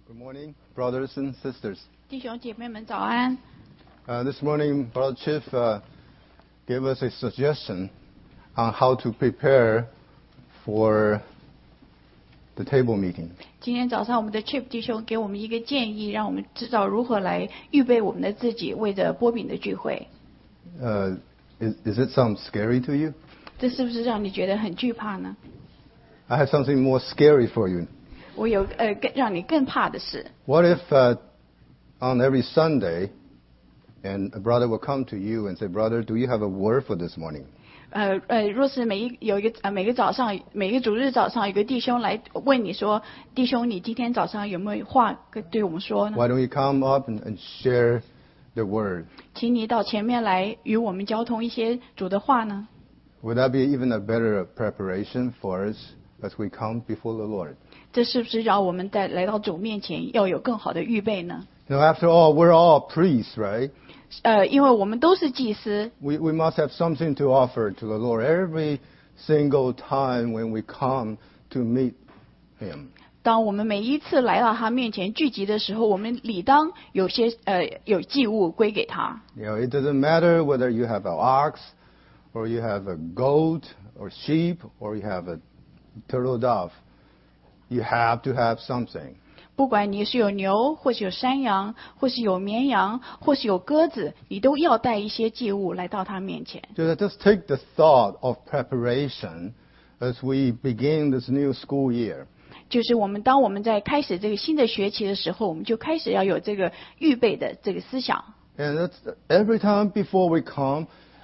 Good morning, brothers and sisters. 弟兄姐妹们早安。 This morning, Brother Chief gave us a suggestion on how to prepare for the table meeting. 今天早上我们的 Chip 弟兄给我们一个建议，让我们知道如何来预备我们的自己，为着波饼的聚会。 Is it sound scary to you? 这是不是让你觉得很惧怕呢？ I have something more scary for you. 我有让你更怕的事。 What if on every Sunday, and a brother will come to you and say, "Brother, do you have a word for this morning?" 若是每个早上每个主日早上有个弟兄来问你说，弟兄，你今天早上有没有话对我们说呢？ Why don't you come up and share the word? 请你到前面来与我们交通一些主的话呢？ Would that be even a better preparation for us as we come before the Lord? 这是不是让我们在来到主面前要有更好的预备呢？ You know, after all, we're all priests, right? 因为我们都是祭司。 We must have something to offer to the Lord every single time when we come to meet Him. 当我们每一次来到他面前聚集的时候，我们理当有祭物归给他。 You know, it doesn't matter whether you have an ox, or you have a goat, or sheep, or you have a turtle dove. You have to have something. 不管你是有牛，或是有山羊，或是有绵羊，或是有鸽子，你都要带一些祭物来到他面前。 Just take the thought of preparation as we begin this new school year. 就是当我们在开始这个新的学期的时候，我们就开始要有这个预备的这个思想。 And that's every time before we come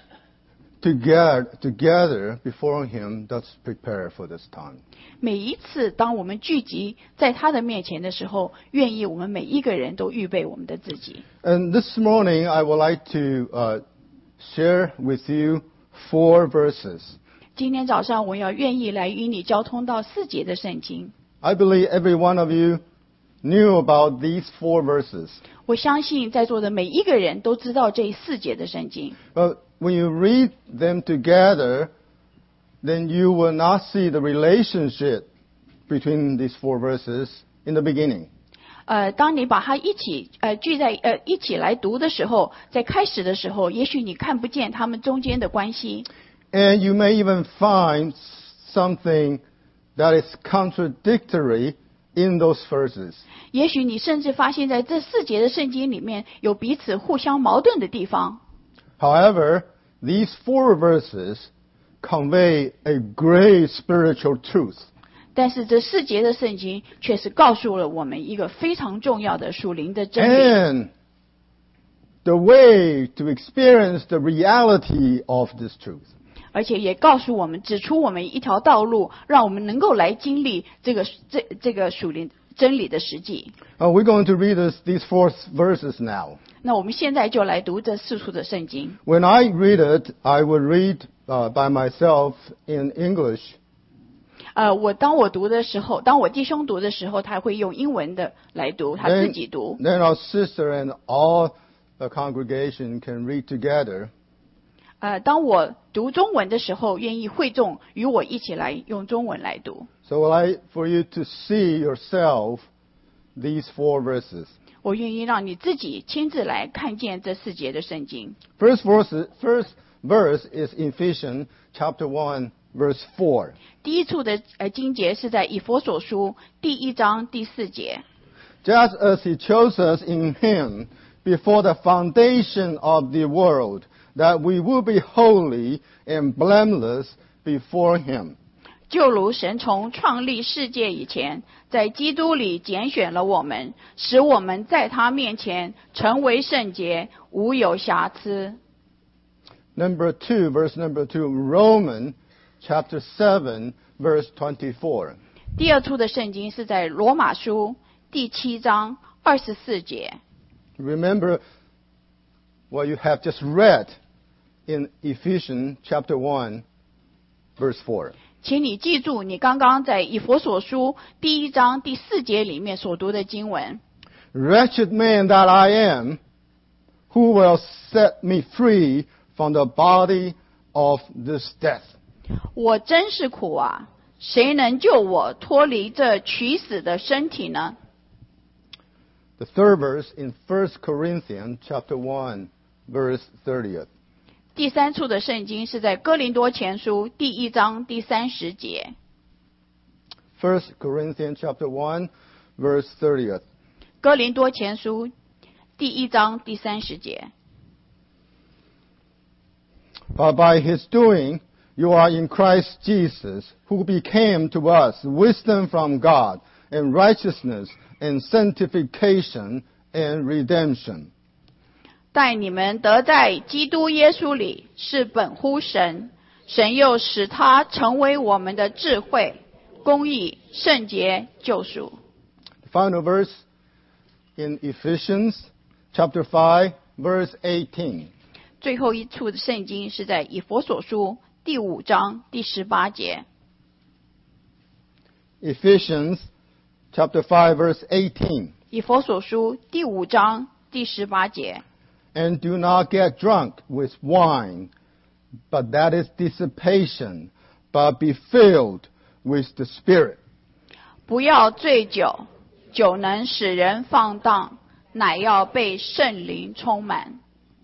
together before Him, let's prepare for this time. 每一次当我们聚集在他的面前的时候，愿意我们每一个人都预备我们的自己。 And this morning, I would like to share with you 4 verses. 今天早上我要愿意来与你交通到4节的圣经。 I believe every one of you knew about these 4 verses. 我相信在座的每一个人都知道这4节的圣经。 But when you read them together, then you will not see the relationship between these 4 verses in the beginning. 当你把它一起聚在一起来读的时候，在开始的时候，也许你看不见他们中间的关系。 And you may even find something that is contradictory in those verses. 也许你甚至发现在这4节的圣经里面有彼此互相矛盾的地方。 However, these 4 verses convey a great spiritual truth. 但是这4节的圣经却是告诉了我们一个非常重要的属灵的真理。 And the way to experience the reality of this truth. 而且也告诉我们，指出我们一条道路，让我们能够来经历这个属灵真理的实际。 We're going to read these 4 verses now. 那我们现在就来读这4处的圣经。 When I read it, I will read by myself in English. 当我弟兄读的时候，他会用英文的来读，他自己读。 Then our sister and all the congregation can read together. 当我读中文的时候，愿意会众与我一起来用中文来读。 So I'd like for you to see yourself these 4 verses. 我愿意让你自己亲自来看见这4节的圣经。 First verse is Ephesians chapter 1, verse 4. 第一处的经节是在以弗所书第1章第4节。 Just as He chose us in Him before the foundation of the world, that we will be holy and blameless before Him. 就如神从创立世界以前，在基督里拣选了我们，使我们在他面前成为圣洁，无有瑕疵。 Verse number 2, Romans chapter 7, verse 24. 第2处的圣经是在罗马书第7章24节。 Remember what you have just read in Ephesians chapter 1, verse 4. 请你记住你刚刚在以弗所书第1章第4节里面所读的经文。 Wretched man that I am, who will set me free from the body of this death? 我真是苦啊！谁能救我脱离这取死的身体呢？ The third verse in 1 Corinthians chapter 1, verse 30th. 第三处的圣经是在哥林多前书第1章第30节。 1 Corinthians chapter 1, verse 30th. 哥林多前书第1章第30节。 But by his doing, you are in Christ Jesus, who became to us wisdom from God, and righteousness, and sanctification, and redemption. 但你们得在基督耶稣里是本乎神，神又使他成为我们的智慧、公义、圣洁、救赎。 The final verse in Ephesians chapter 5, verse 18. 最后一处的圣经是在以弗所书第5章第18节。 Ephesians chapter 5, verse 18. 以弗所书第5章第18节。 And do not get drunk with wine, but that is dissipation, but be filled with the Spirit. 不要醉酒，酒能使人放荡，乃要被圣灵充满。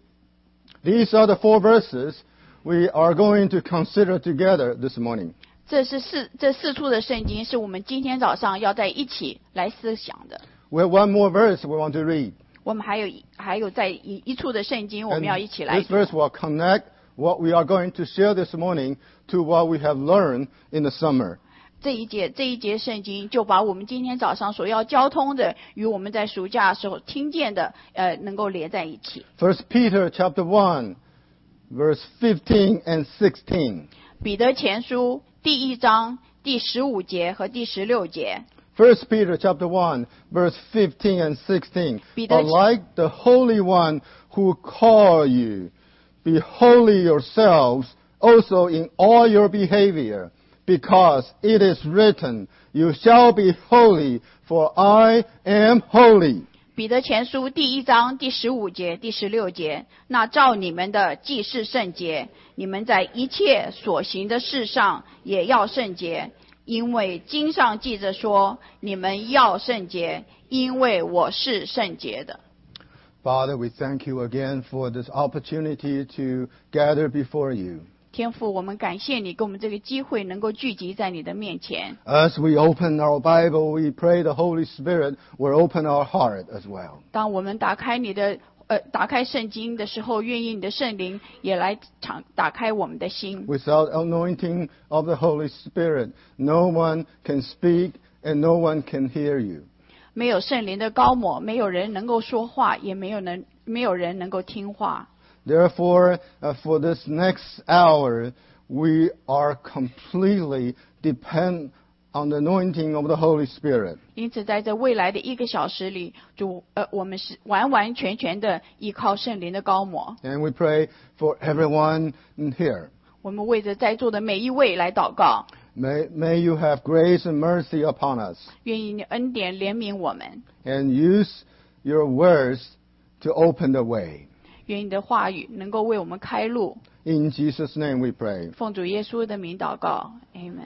These are the 4 verses we are going to consider together this morning. 这四处的圣经是我们今天早上要在一起来思想的。 We have one more verse we want to read. 我们还有在一处的圣经，我们要一起 And 来 this 读。 verse will connect what we are going to share this morning to what we have learned in the summer. 这一节圣经就把我们今天早上所要交通的与我们在暑假时候听见的能够连在一起。 1 Peter chapter 1, verse 15 and 16. 彼得前书第1章第15节和第16节。 1 Peter chapter 1, verse 15 and 16. Peter- But like the Holy One who called you, be holy yourselves also in all your behavior, because it is written, you shall be holy, for I am holy. 彼得前书第1章第15节、第16节，那照你们的既是圣洁，你们在一切所行的事上也要圣洁，因为经上记着说，你们要圣洁，因为我是圣洁的。 Father, we thank you again for this opportunity to gather before you. 天父，我们感谢你给我们这个机会，能够聚集在你的面前。 As we open our Bible, we pray the Holy Spirit will open our heart as well. 当我们打开圣经的时候，愿意你的圣灵也来打开我们的心。 Without anointing of the Holy Spirit, no one can speak and no one can hear you. 没有圣灵的膏抹，没有人能够说话，也没有人能够听话。 Therefore, for this next hour, we are completely depend on the anointing of the Holy Spirit. 因此，在这未来的1个小时里，我们是完完全全的依靠圣灵的膏抹。 And we pray for everyone here. 我们为着在座的每一位来祷告， May you have grace and mercy upon us, 愿意你恩典怜悯我们， and use your words to open the way. 愿意你的话语能够为我们开路。 In Jesus' name we pray. 奉主耶稣的名祷告 ，Amen。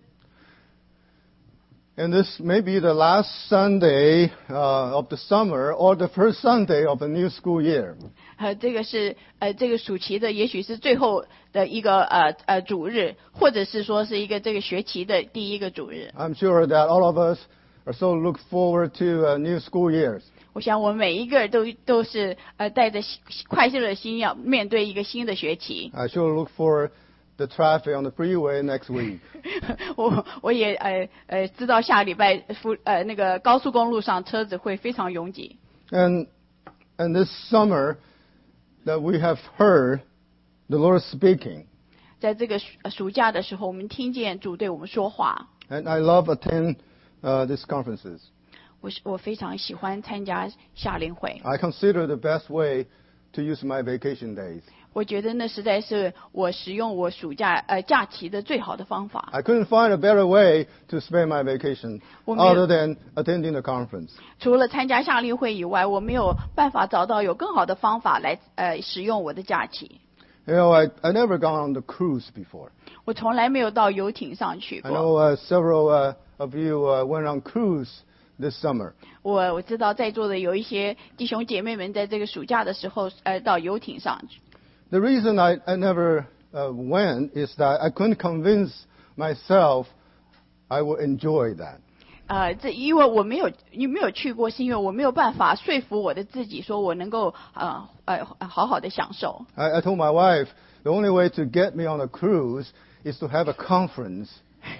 And this may be the last Sunday of the summer or the first Sunday of a new school year. 这个暑期的，也许是最后的一个主日，或者是说是一个这个学期的第一个主日。 I'm sure that all of us are so look forward to new school years. 我想我们每一个都是带着快乐的心要面对一个新的学期。 I sure look for the traffic on the freeway next week. 我也知道下礼拜那个高速公路上车子会非常拥挤。 And this summer that we have heard the Lord speaking. 在这个暑假的时候，我们听见主对我们说话。 And I love attend these conferences. 我非常喜欢参加夏令会。 I consider the best way to use my vacation days. 我觉得那实在是我使用我暑假假期的最好的方法。 I couldn't find a better way to spend my vacation 我没有 other than attending the conference. 除了参加夏令会以外，我没有办法找到有更好的方法来使用我的假期。 You know, I never gone on the cruise before. 我从来没有到游艇上去 I 过。 know several of you went on cruise this summer. 我知道在座的有一些弟兄姐妹们在这个暑假的时候，到游艇上去。 The reason I never went is that I couldn't convince myself I would enjoy that. 因为我没有去过，是因为我没有办法说服我的自己，说我能够好好的享受。 I told my wife the only way to get me on a cruise is to have a conference.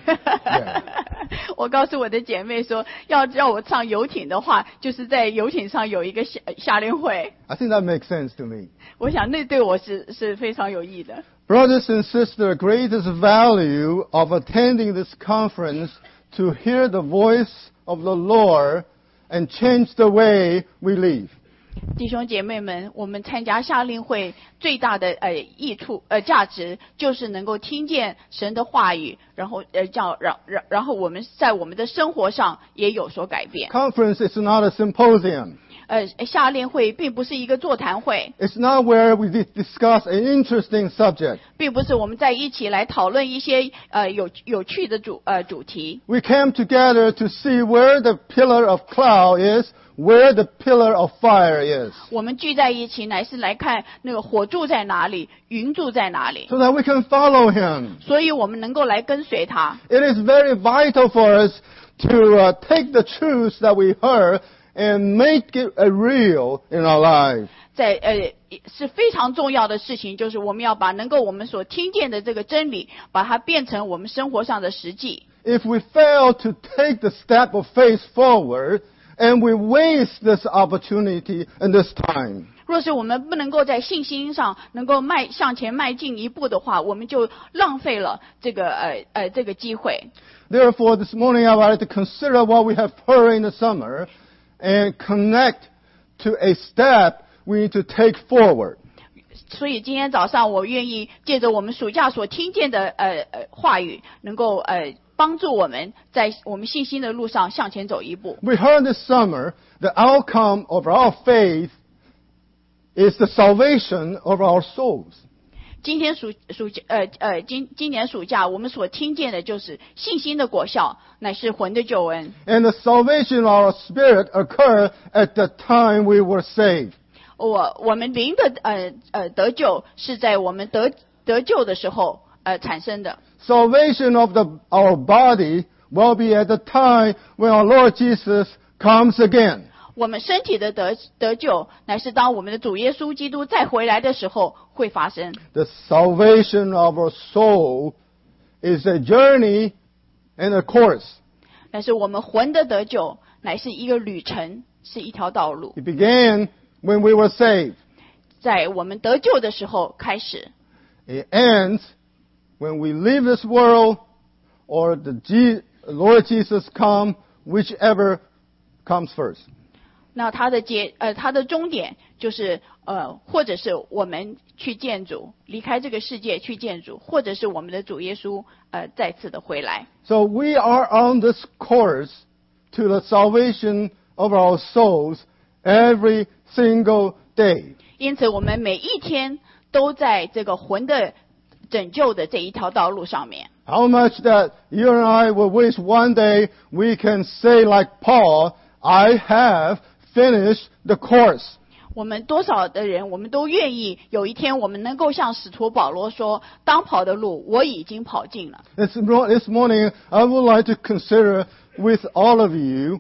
我告诉我的姐妹说，要让我上游艇的话，就是在游艇上有一个夏令会。 I think that makes sense to me. 我想那对我是非常有益的。 Brothers and sisters, the greatest value of attending this conference to hear the voice of the Lord and change the way we live. 弟兄姐妹们，我们参加夏令会最大的益处价值，就是能够听见神的话语，然后然后我们在我们的生活上也有所改变。 Conference is not a symposium. 夏令会并不是一个座谈会。 It's not where we discuss an interesting subject. 并不是我们在一起来讨论一些有趣的主题。 We came together to see where the pillar of cloud is, where the pillar of fire is. 我们聚在一起，乃是来看那个火柱在哪里，云柱在哪里。 So that we can follow him. 所以我们能够来跟随他。 It is very vital for us to take the truths that we heard and make it real in our life. 是非常重要的事情，就是我们要把能够我们所听见的这个真理，把它变成我们生活上的实际。 If we fail to take the step of faith forward, and we waste this opportunity and this time. 若是我们不能够在信心上能够向前迈进一步的话，我们就浪费了这个机会。 Therefore, this morning I would like to consider what we have heard in the summer and connect to a step we need to take forward. 所以今天早上我愿意借着我们暑假所听见的话语，能够帮助我们在我们信心的路上向前走一步。 We heard this summer the outcome of our faith is the salvation of our souls. 今年暑假我们所听见的就是信心的果效，乃是魂的救恩。 And the salvation of our spirit occurred at the time we were saved. 我们灵的得救是在我们得救的时候产生的。 Salvation of our body will be at the time when our Lord Jesus comes again. 我们身体的得救，乃是当我们的主耶稣基督再回来的时候会发生。 The salvation of our soul is a journey and a course. 但是我们魂的得救，乃是一个旅程，是一条道路。 It began when we were saved. 在我们得救的时候开始。 It ends when we leave this world or the Lord Jesus come, whichever comes first. 那它的终点就是或者是我们去见主，离开这个世界去见主，或者是我们的主耶稣再次的回来。 So we are on this course to the salvation of our souls every single day. 因此我们每一天都在这个魂的拯救的这一条道路上面。 How much that you and I will wish one day we can say like Paul, I have finished the course. 我们多少的人，我们都愿意有一天我们能够像使徒保罗说，当跑的路我已经跑尽了。 This morning I would like to consider with all of you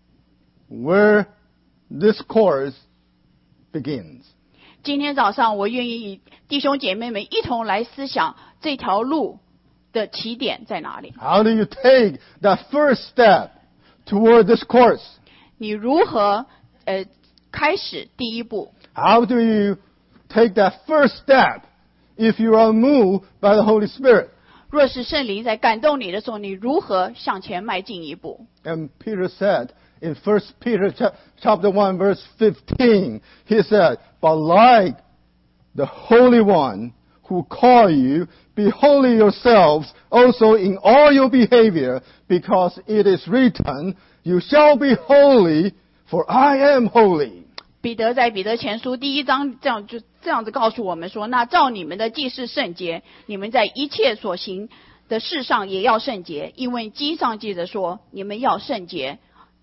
where this course begins. 今天早上我愿意弟兄姐妹们一同来思想这条路的起点在哪里。 How do you take that first step toward this course? 你如何开始第一步？ How do you take that first step if you are moved by the Holy Spirit? 若是圣灵在感动你的时候，你如何向前迈进一步？ And Peter said in 1 Peter chapter 1 verse 15, he said, but like the Holy One who called you, be holy yourselves also in all your behavior, because it is written, you shall be holy, for I am holy. 彼得在彼得前书第1章这样子告诉我们说，那照你们的既是圣洁，你们在一切所行的事上也要圣洁，因为经上记着说，你们要圣洁，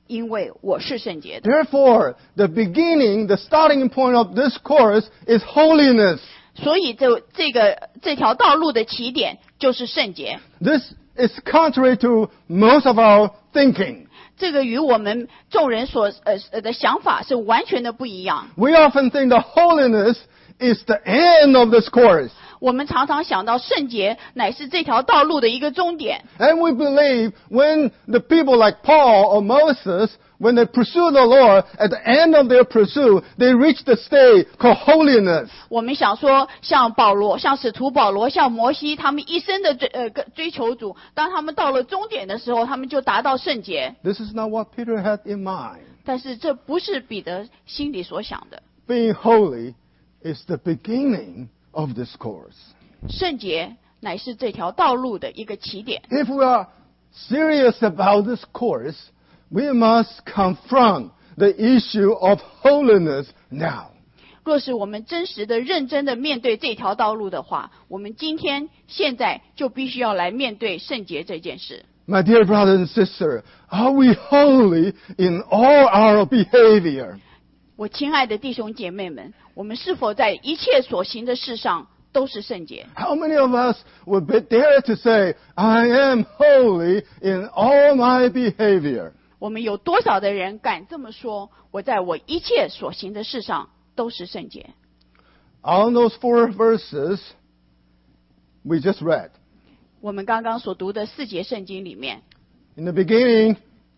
因为我是圣洁的。 Therefore, the starting point of this course is holiness. 所以这条道路的起点就是圣洁。 This is contrary to most of our thinking. 这个与我们众人的想法是完全的不一样。 We often think that holiness is the end of this course. 我们常常想到圣洁乃是这条道路的一个终点。 And we believe when the people like Paul or Moses, when they pursue the Lord, at the end of their pursuit, they reach the state called holiness. 我们想说，像保罗、像使徒保罗、像摩西，他们一生的追求主，当他们到了终点的时候，他们就达到圣洁。 This is not what Peter had in mind. 但是这不是彼得心里所想的。 Being holy is the beginning of this course. 圣洁乃是这条道路的一个起点。 If we are serious about this course, we must confront the issue of holiness now. 若是我们真实的、认真的面对这条道路的话，我们现在就必须要来面对圣洁这件事。 My dear brother and sister, are we holy in all our behavior? 我亲爱的弟兄姐妹们，我们是否在一切所行的事上都是圣洁？ How many of us would dare to say, I am holy in all my behavior? 我们有多少的人敢这么说？我在我一切所行的事上都是圣洁。 On those 4 verses we just read. 我们刚刚所读的4节圣经里面， In the beginning,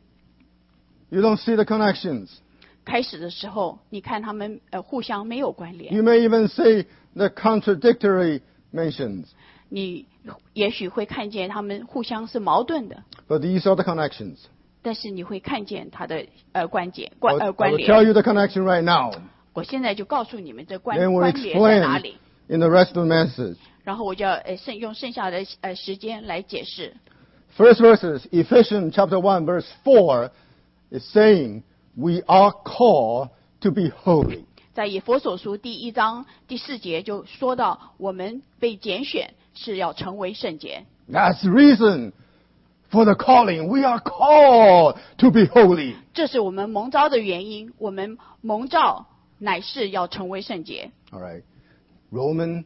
you don't see the connections. 开始的时候，你看他们互相没有关联， You may even see the contradictory mentions. 你也许会看见他们互相是矛盾的， But these are the connections. 但是你会看见它的关 I will 联。 tell you the connection right now. 我现在就告诉你们这 Then we'll 关联在哪 explain 里， in the rest of the message. 然后我就要用剩下的时间来解释。 First verses, Ephesians chapter 1 verse 4 is saying we are called to be holy. 在以弗所书第1章第4节就说到，我们被拣选是要成为圣洁。 That's the reason for the calling. We are called to be holy. 这是我们蒙召的原因，我们蒙召乃是要成为圣洁。 All right. Romans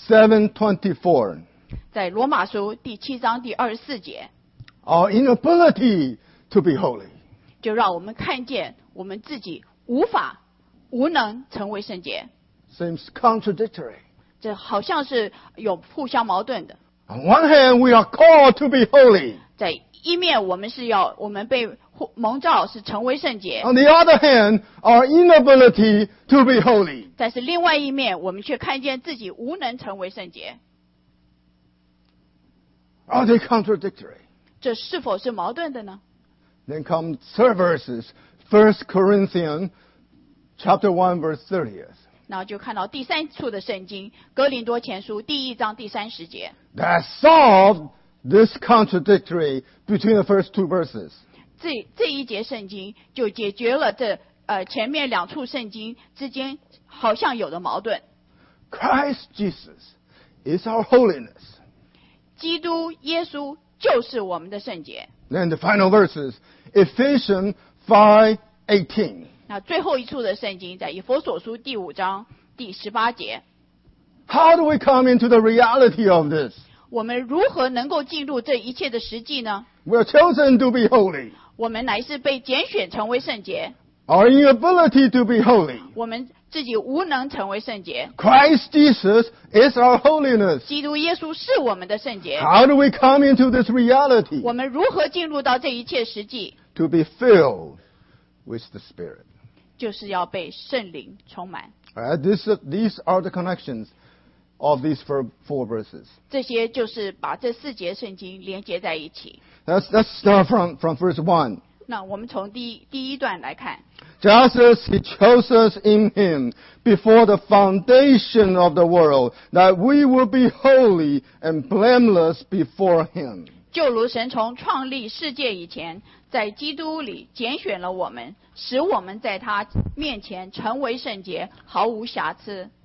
7:24. 在罗马书第7章第24节， Our inability to be holy. 就让我们看见我们自己无能成为圣洁。 Seems contradictory. 这好像是有互相矛盾的。 On one hand, we are called to be holy. 在一面，我们被蒙召是成为圣洁； On the other hand, our inability to be holy. 但是另外一面，我们却看见自己无能成为圣洁。 Are they contradictory? 这是否是矛盾的呢？ Then come third verses, 1 Corinthians chapter 1 verse 30. 然后就看到第3处的圣经，哥林多前书第1章第30节， That solved this contradictory between the first 2 verses. 这一节圣经就解决了前面2处圣经之间好像有的矛盾。 Christ Jesus is our holiness. 基督耶稣就是我们的圣洁。 Then the final verses, Ephesians 5:18. 那最后一处的圣经在以弗所书第5章第18节。 How do we come into the reality of this? 我们如何能够进入这一切的实际呢？ We are chosen to be holy. 我们乃是被拣选成为圣洁， Our inability to be holy. 我们自己无能成为圣洁。 Christ Jesus is our holiness. 基督耶稣是我们的圣洁。 How do we come into this reality? 我们如何进入到这一切实际？ To be filled with the Spirit. 就是要被圣灵充满。 All right, these are the connections of these 4 verses. 这些就是把这4节圣经连接在一起。 Let's start from verse 1. 那我们从第一段来看， Just as he chose us in him before the foundation of the world, that we will be holy and blameless before him. 就如神从创立世界以前，在基督里拣选了我们，使我们在他面前成为圣洁，毫无瑕疵。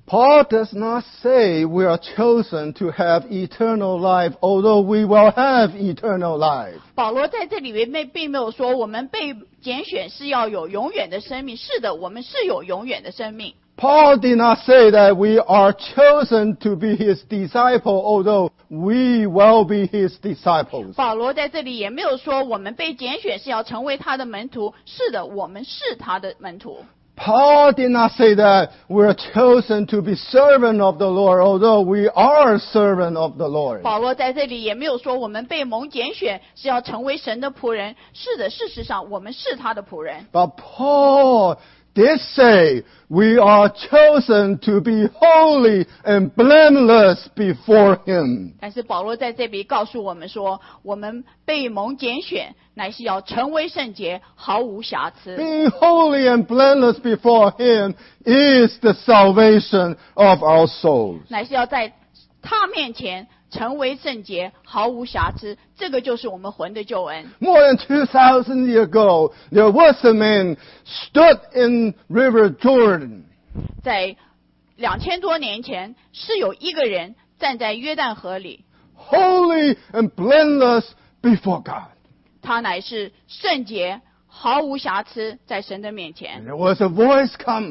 Paul does not say we are chosen to have eternal life, although we will have eternal life. 保罗在这里面并没有说我们被拣选是要有永远的生命。是的，我们是有永远的生命。 Paul did not say that we are chosen to be his disciple, although we will be his disciples. 保罗在这里也没有说我们被拣选是要成为他的门徒。是的，我们是他的门徒。 Paul did not say that we are chosen to be servant of the Lord, although we are servant of the Lord. 保罗在这里也没有说我们被蒙拣选是要成为神的仆人。是的，事实上我们是他的仆人。 But Paul did say we are chosen to be holy and blameless before him. 但是保罗在这里告诉我们说，我们被蒙拣选乃是要成为圣洁，毫无瑕疵。 Being holy and blameless before him is the salvation of our souls. 乃是要在他面前成为圣洁，毫无瑕疵。这个就是我们魂的救恩。 More than 2,000 years ago, there was a man stood in River Jordan. 在2000多年前，是有一个人站在约旦河里， Holy and blameless before God. 他乃是圣洁，毫无瑕疵，在神的面 And 前。 there was a voice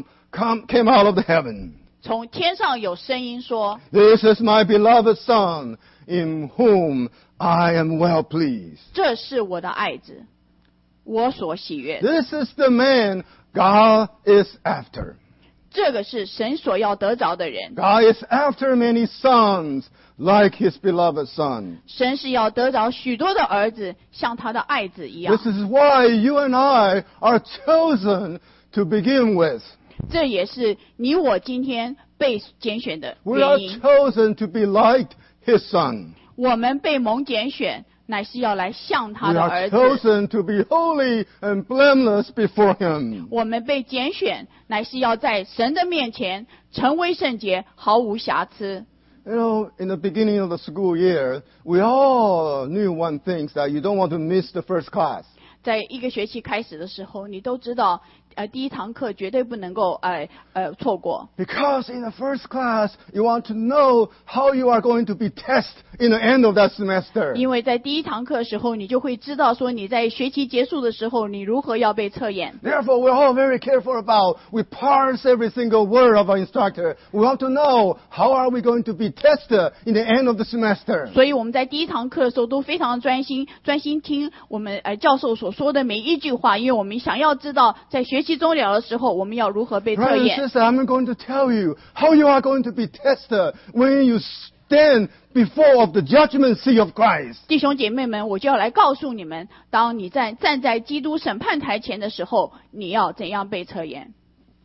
came out of the heaven. 从天上有声音说 This is my beloved Son, in whom I am well pleased. 这是我的爱子，我所喜悦的。 This is the man God is after. 这个是神所要得着的人。 God is after many sons like his beloved Son. 神是要得着许多的儿子，像他的爱子一样 This。is why you and I are chosen to begin with. 这也是你我今天被拣选的 We are 原因。 chosen to be like his Son. 我们被蒙拣选，乃是要来像他 We 的 are 儿子。 chosen to be holy and blameless before him. 我们被拣选，乃是要在神的面前成为圣洁，毫无瑕疵。 You know, in the beginning of the school year, we all knew one thing, that you don't want to miss the first class. 在一个学期开始的时候，你都知道，第一堂课绝对不能够错过。 Because in the first class, you want to know how you are going to be tested in the end of that semester. 因为在第一堂课的时候，你就会知道说你在学期结束的时候，你如何要被测验。 Therefore, we're all very careful about, we parse every single word of our instructor. We want to know how are we going to be tested in the end of the semester. 所以我们在第一堂课的时候都非常专心听我们教授所说的每一句话，因为我们想要知道在学期终了的时候，我们要如何被测 Brothers and 验。 sisters, I'm going to tell you how you are going to be tested when you stand before of the judgment seat of Christ. 弟兄姐妹们，我就要来告诉你们，当你站在基督审判台前的时候，你要怎样被测验。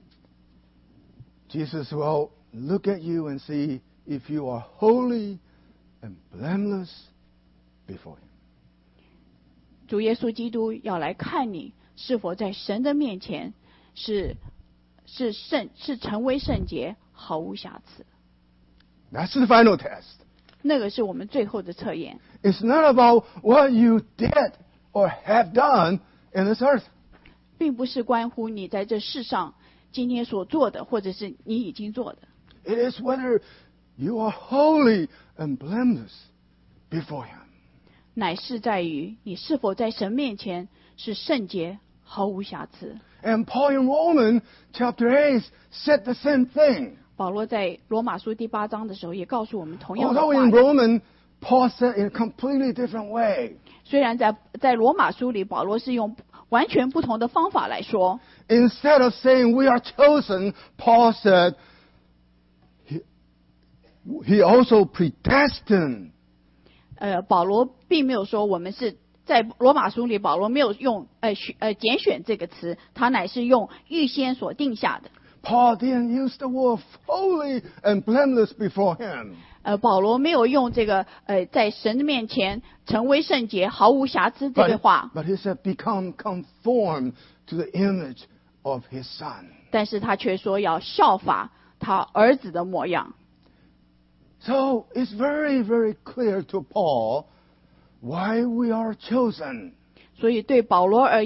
Jesus will look at you and see if you are holy and blameless before him. 主耶稣基督要来看你是否在神的面前是成为圣洁，毫无瑕疵。 That's the final test. 那个是我们最后的测验。 It's not about what you did or have done in this earth. 并不是关乎你在这世上今天所做的，或者是你已经做的， It is whether you are holy and blameless before him. 乃是在于你是否在神面前是圣洁，毫无瑕疵。 And Paul in Romans chapter 8 said the same thing. 保罗在罗马书第8章的时候也告诉我们同样的 Although 话 in Romans, Paul said in a completely different way. 虽然在罗马书里，保罗是用完全不同的方法来说。 Instead of saying we are chosen, Paul said he also predestined. 保罗并没有说我们是在罗马书里，保罗没有用拣选这个词，他乃是用预先所定下的。 Paul didn't use the word holy and blameless before him. 保罗没有用这个在神的面前成为圣洁，毫无瑕疵这个话， But he said become conformed to the image of his son. 但是他却说要效法他儿子的模样。 So it's very, very clear to Paul why we are chosen. 所以对保罗而言，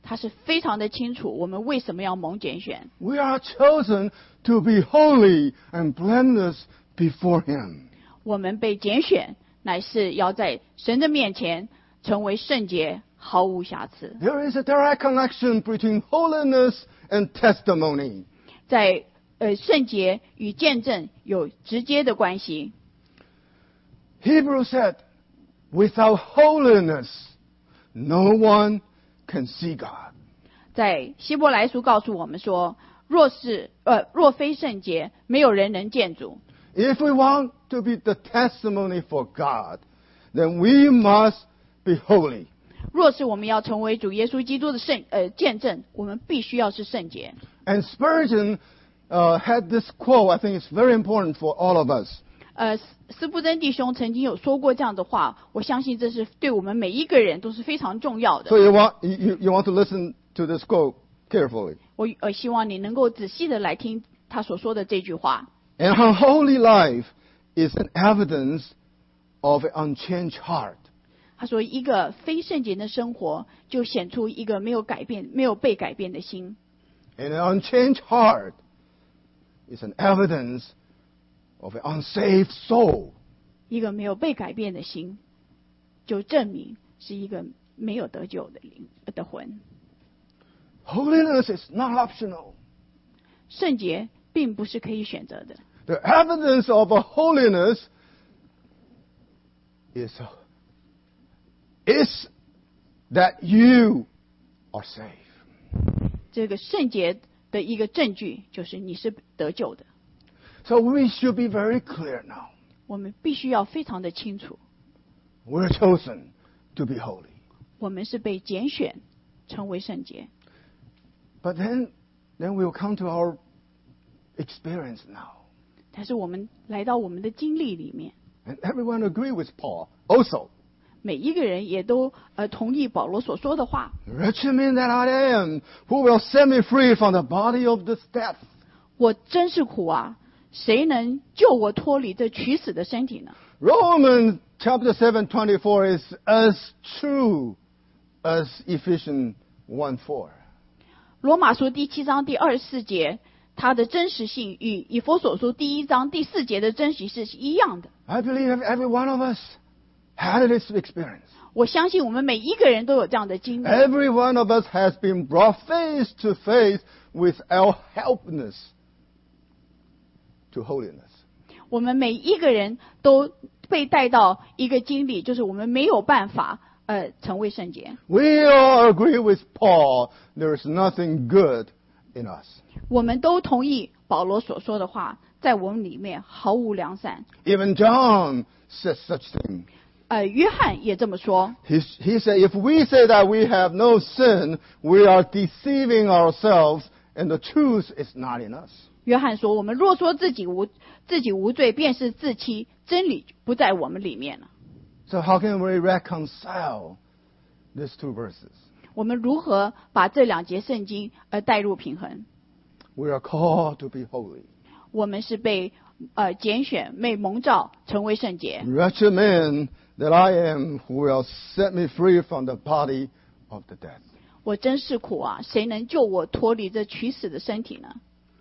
他是非常的清楚我们为什么要蒙拣选。 We are chosen to be holy and blameless before Him. 我们被拣选，乃是要在神的面前成为圣洁，毫无瑕疵。 There is a direct connection between holiness and testimony. 在圣洁与见证有直接的关系。 Hebrews said, without holiness, no one can see God. 在希伯来书告诉我们说，若非圣洁，没有人能见主。 If we want to be the testimony for God, then we must be holy. 若是我们要成为主耶稣基督的见证，我们必须要是圣洁。 And Spurgeon had this quote, I think it's very important for all of us. 斯布真弟兄曾经有说过这样的话，我相信这是对我们每一个人都是非常重要的。 So you want to listen to this quote carefully. 我希望你能够仔细的来听他所说的这句话。 And her holy life is an evidence of an unchanged heart. 他说，一个非圣洁的生活，就显出一个没有被改变的心。 And an unchanged heart is an evidence of an unsaved soul. 一个没有被改变的心，就证明是一个没有得救的魂。 Holiness is not optional. 圣洁并不是可以选择的。 The evidence of a holiness is that you are saved. 这个圣洁的一个证据就是你是得救的。 So we should be very clear now. 我们必须要非常的清楚， We're chosen to be holy. 我们是被拣选成为圣洁。 But then we'll come to our experience now. 但是我们来到我们的经历里面， And everyone agree with Paul also. 每一个人也都同意保罗所说的话。 Wretched man that I am, who will set me free from the body of this death? 我真是苦啊！谁能救我脱离这取死的身体呢？ Romans chapter 7:24 is as true as Ephesians 1:4. 罗马书第7章第24节，它的真实性与以弗所书第1章第4节的真实是一样的。 I believe every one of us had this experience. 我相信我们每一个人都有这样的经历。 Every one of us has been brought face to face with our helplessness to holiness. 我们每一个人都被带到一个经历，就是我们没有办法成为圣洁。 We all agree with Paul, there is nothing good in us. 我们都同意保罗所说的话，在我们里面毫无良善。 Even John said such thing. 约翰也这么说。 He said, if we say that we have no sin, we are deceiving ourselves and the truth is not in us. 约翰说，我们若说自己无罪，便是自欺，真理不在我们里面了。 So how can we reconcile these two verses? 我们如何把这两节圣经带入平衡？ We are called to be holy. 我们是被拣选、被蒙召成为圣洁。 Wretched man that I am, who will set me free from the body of the death. 我真是苦啊！谁能救我脱离这取死的身体呢？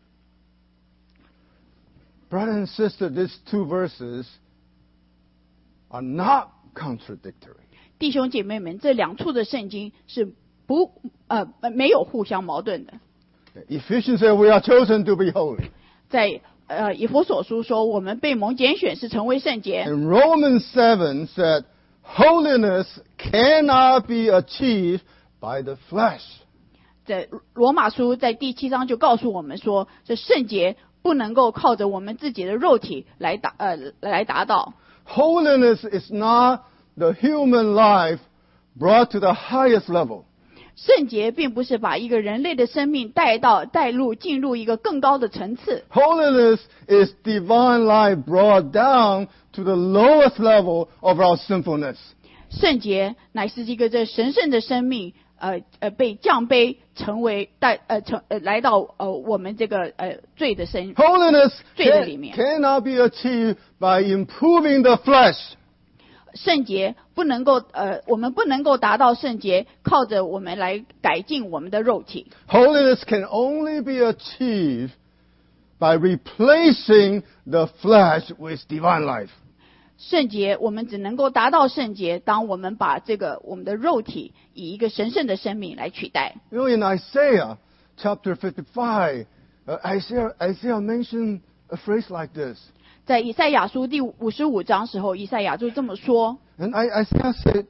Brother and sister, these two verses are not contradictory. 弟兄姐妹们，这两处的圣经是没有互相矛盾的。 Ephesians said we are chosen to be holy. 在以弗所书说，我们被蒙拣选是成为圣洁。 And Romans 7 said holiness cannot be achieved by the flesh. 在罗马书在第7章就告诉我们说，这圣洁不能够靠着我们自己的肉体来达到。 Holiness is not the human life brought to the highest level. 圣洁并不是把一个人类的生命进入一个更高的层次。 Holiness is divine life brought down to the lowest level of our sinfulness. 圣洁乃是一个这神圣的生命，被降卑成为来到我们这个罪的 Holiness 罪的里面。 cannot be achieved by improving the flesh. 圣洁不能够我们不能够达到圣洁，靠着我们来改进我们的肉体。 Holiness can only be achieved by replacing the flesh with divine life. 圣洁我们只能够达到圣洁，当我们把我们的肉体以一个神圣的生命来取代。 You know, in Isaiah chapter 55, Isaiah mentioned a phrase like this. 在以赛亚书第55章时候，以赛亚就这么说。 And Isaiah said,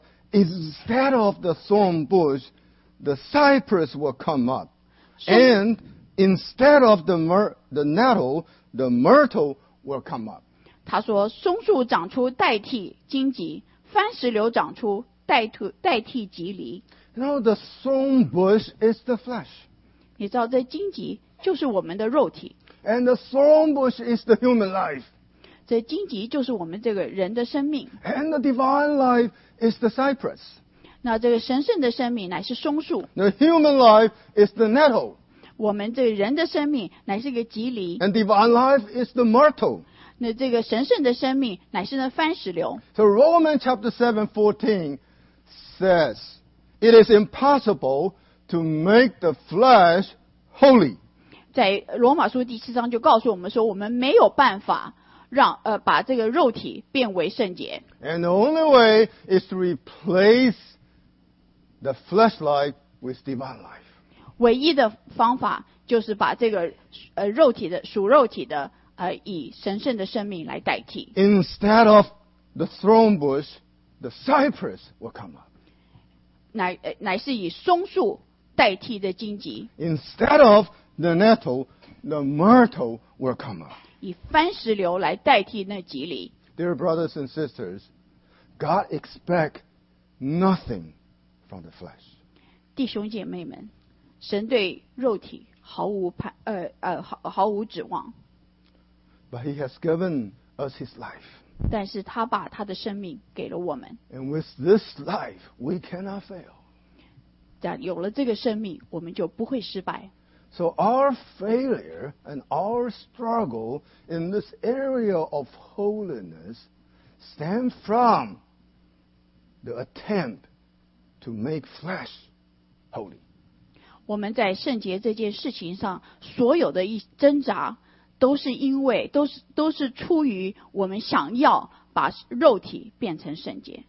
instead of the thorn bush, the cypress will come up. And instead of the nettle, the myrtle will come up. 他说，松树长出代替荆棘，番石榴长出代替棘藜。 You know, the thorn bush is the flesh. 你知道，这荆棘就是我们的肉体。 And the thorn bush is the human life. 这荆棘就是我们这个人的生命。 And the divine life is the cypress. 那这个神圣的生命乃是松树。 The human life is the nettle. 我们这个人的生命乃是一个棘藜。 And divine life is the myrtle. 那这个神圣的生命乃是那番石榴。 So Romans chapter 7:14 says, it is impossible to make the flesh holy. 在罗马书第7章就告诉我们说，我们没有办法把这个肉体变为圣洁。 And the only way is to replace the flesh life with divine life. 唯一的方法就是把这个属肉体的以神圣的生命来代替。 Instead of the thorn bush, the cypress will come up. 乃是以松树代替的荆棘。 Instead of the nettle, the myrtle will come up. 以番石榴来代替那棘藜。 Dear brothers and sisters, God expects nothing from the flesh. 弟兄姐妹们，神对肉体毫无指望。 But He has given us His life. 但是他把他的生命给了我们。 And with this life, we cannot fail. 有了这个生命，我们就不会失败。 So our failure and our struggle in this area of holiness stem from the attempt to make flesh holy. 我们在圣洁这件事情上所有的挣扎，都是出于我们想要把肉体变成圣洁。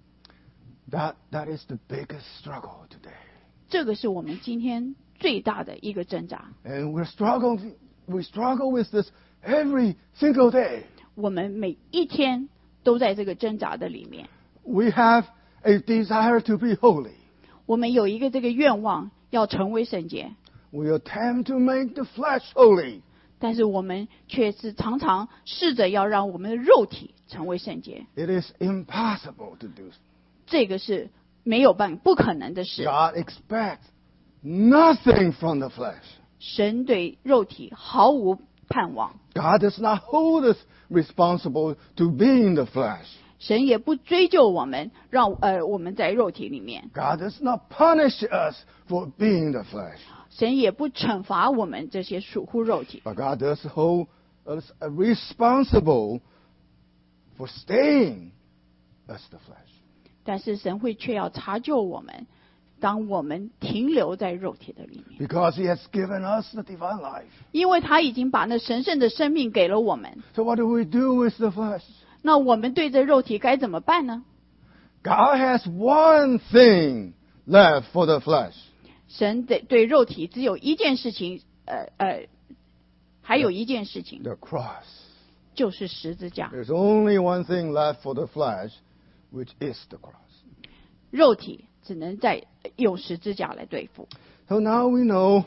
That is the biggest struggle today. 这个是我们今天最大的一个挣扎。 And we struggle with this every single day. 我们每一天都在这个挣扎的里面。 We have a desire to be holy. 我们有一个这个愿望，要成为圣洁。 We attempt to make the flesh holy. 但是我们却是常常试着要让我们的肉体成为圣洁。 It is impossible to do. 这个是不可能的事。 God expects nothing from the flesh. 神对肉体毫无盼望。 God does not hold us responsible to be in the flesh. 神也不追究我们，让我们在肉体里面。 God does not punish us for being in the flesh. 神也不惩罚我们这些属乎肉体。 But God does hold us responsible for staying as the flesh. 但是神却要查究我们，当我们停留在肉体的里面。 Because He has given us the divine life. 因为他已经把那神圣的生命给了我们。 So what do we do with the flesh? 那我们对这肉体该怎么办呢？ God has one thing left for the flesh. 神对肉体只有一件事情，还有一件事情， The cross. 就是十字架。 There's only one thing left for the flesh, which is the cross. 肉体只能用十字架来对付。 So now we know,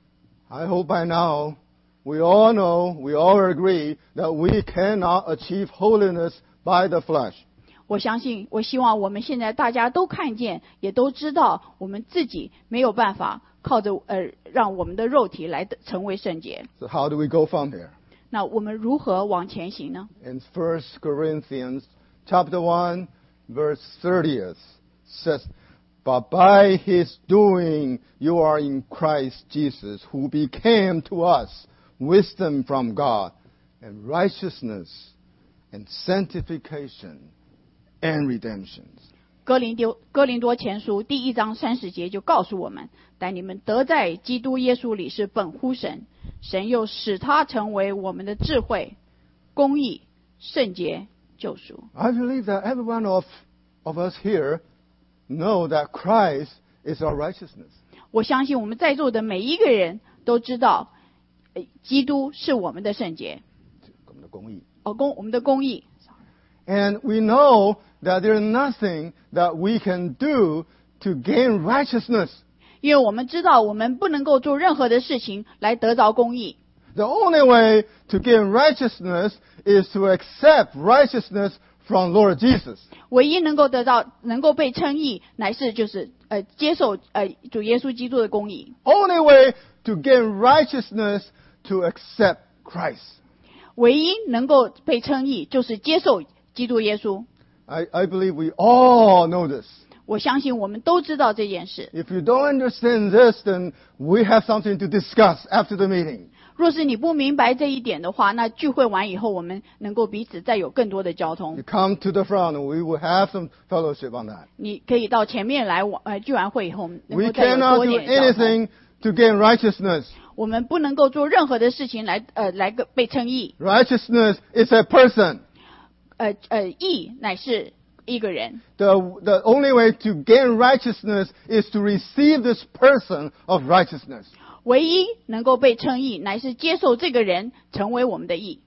I hope by now, we all know, we all agree that we cannot achieve holiness by the flesh. 我希望我们现在大家都看见，也都知道，我们自己没有办法靠着让我们的肉体来成为圣洁。 So how do we go from here? 那我们如何往前行呢？ In 1 Corinthians chapter 1, verse 30 says, But by His doing you are in Christ Jesus, who became to us wisdom from God, and righteousness, and sanctification, and redemption. 哥林多前书第1章30节就告诉我们，但你们得在基督耶稣里是本乎神，神又使他成为我们的智慧、公义、圣洁、救赎。 I believe that every one of us here know that Christ is our righteousness. 我相信我们在座的每一个人都知道，基督是我们的圣洁，我们的公义。 And we know that there is nothing that we can do to gain righteousness. 因为我们知道我们不能够做任何的事情来得着公义。 The only way to gain righteousness is to accept righteousness from Lord Jesus. 唯一能够被称义，乃是就是接受主耶稣基督的公义。 Only way to gain righteousness to accept Christ. 唯一能够被称义，就是接受基督耶稣。 I believe we all know this. 我相信我们都知道这件事。 If you don't understand this, then we have something to discuss after the meeting. 若是你不明白这一点的话，那聚会完以后，我们能够彼此再有更多的交 You 通。 come to the front, and we will have some fellowship on that. 你可以到前面来，聚完会以后，能 We 够再有 cannot 多 do 点的交通。 anything to gain righteousness. 我们不能够做任何的事情来被称义。 Righteousness is a person. 义乃是一个人。 The only way to gain righteousness is to receive this person of righteousness. 唯一能够被称义，乃是接受这个人成为我们的义。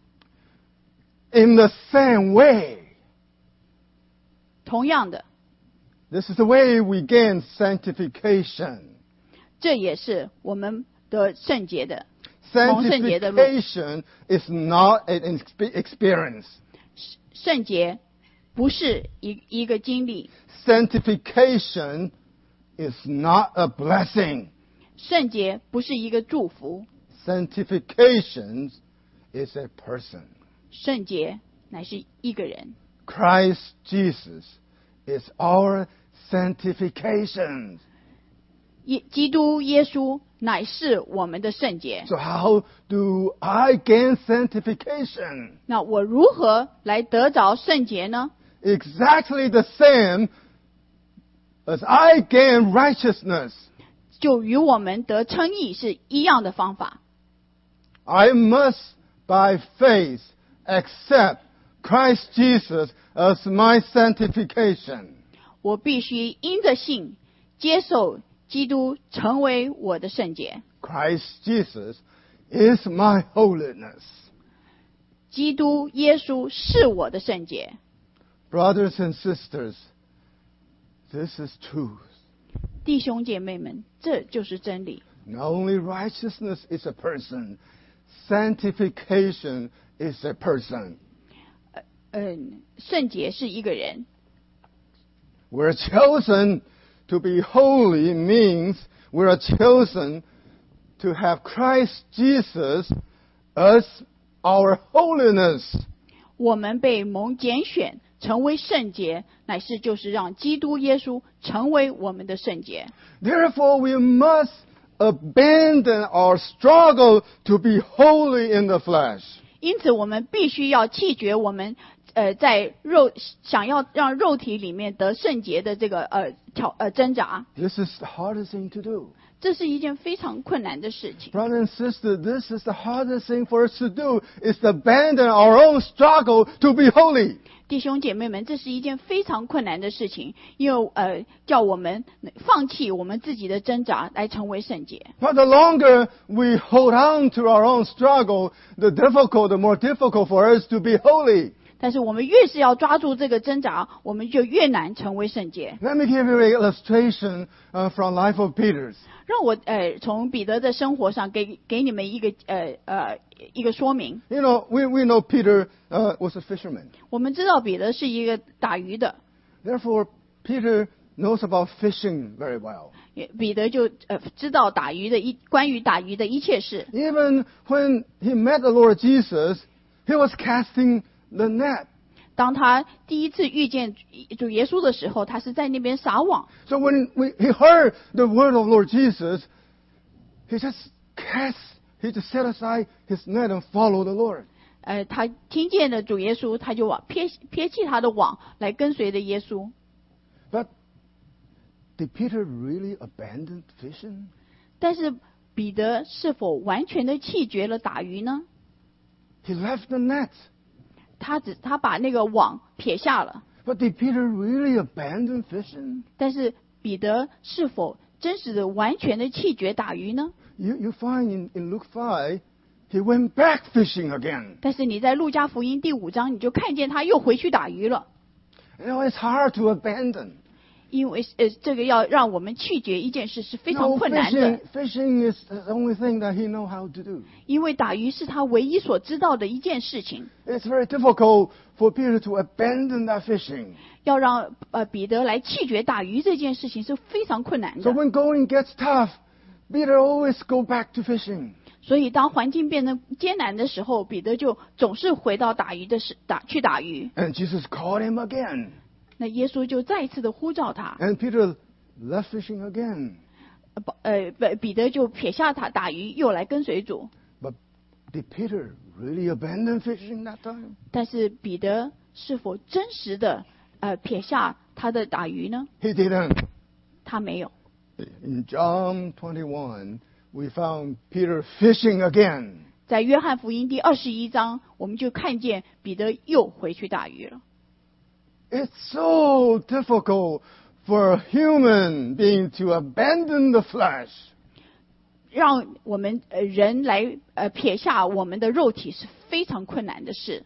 In the same way, 同样的， this is the way we gain sanctification. 这也是我们的圣洁的蒙圣洁的路。 Sanctification is not an experience. 圣洁不是一个经历， Sanctification is not a blessing. 圣洁不是一个祝福， Sanctification is a person. 圣洁乃是一个人。 Christ Jesus is our sanctification. 基督耶稣乃是我们的圣洁。 So how do I gain sanctification? 那我如何来得着圣洁呢？ Exactly the same as I gain righteousness. 就与我们得称义是一样的方法。 I must, by faith, accept Christ Jesus as my sanctification. 我必须因着信接受基督成为我的圣洁。 Christ Jesus is my holiness. 基督耶稣是我的圣洁。 Brothers and sisters, this is truth. 弟兄姐妹们，这就是真理。 Not only righteousness is a person, sanctification is a person. 圣洁是一个人。 We're chosen to be holy means we're chosen to have Christ Jesus as our holiness. 我们被蒙拣选成为圣洁，乃是就是让基督耶稣成为我们的圣洁。 Therefore, we must abandon our struggle to be holy in the flesh. 因此，我们必须要弃绝我们在想要让肉体里面得圣洁的这个挣扎。 This is the hardest thing to do. 这是一件非常困难的事情。 Brother and sister, this is the hardest thing for us to do, is to abandon our own struggle to be holy. 弟兄姐妹们，这是一件非常困难的事情，因为叫我们放弃我们自己的挣扎来成为圣洁。 But the longer we hold on to our own struggle, the more difficult for us to be holy. 但是我们越是要抓住这个挣扎，我们就越难成为圣洁。 Let me give you an illustration from life of Peter. 让我从彼得的生活上给你们一个说明。 You know, we know Peter was a fisherman. 我们知道彼得是一个打鱼的， Therefore, Peter knows about fishing very well. 彼得就知道关于打鱼的一切事。 Even when he met the Lord Jesus, he was casting the net. 当他第一次遇见主耶稣的时候，他是在那边撒网。 So when he heard the word of Lord Jesus, he just set aside his net and followed the Lord. 他听见了主耶稣，他就撇弃他的网来跟随着耶稣。 But did Peter really abandon fishing? 但是彼得是否完全的弃绝了打鱼呢？ He left the net. 他把那个网撇下了。 But did Peter really abandon fishing? 但是彼得是否真实的完全的弃绝打鱼呢？ You find in Luke 5, he went back fishing again. 但是你在路加福音第5章，你就看见他又回去打鱼了。 It's hard to abandon. 因为这个要让我们弃绝一件事是非常困难的。 Fishing is the only thing that he knows how to do. 因为打鱼是他唯一所知道的一件事情。 It's very difficult for Peter to abandon that fishing. 要让彼得来弃绝打鱼这件事情是非常困难的。 So when going gets tough, Peter always go back to fishing. 所以当环境变得艰难的时候，彼得就总是回到去打鱼。 And Jesus called him again. 那耶稣就再一次的呼召他。 And Peter left fishing again. 彼得就撇下他打鱼，又来跟随主。 But did Peter really abandon fishing that time? 但是彼得是否真实的撇下他的打鱼呢？ He didn't. 他没有。 In John 21, we found Peter fishing again. 在约翰福音第21章，我们就看见彼得又回去打鱼了。 It's so difficult for a human being to abandon the flesh. 让我们人来撇下我们的肉体是非常困难的事。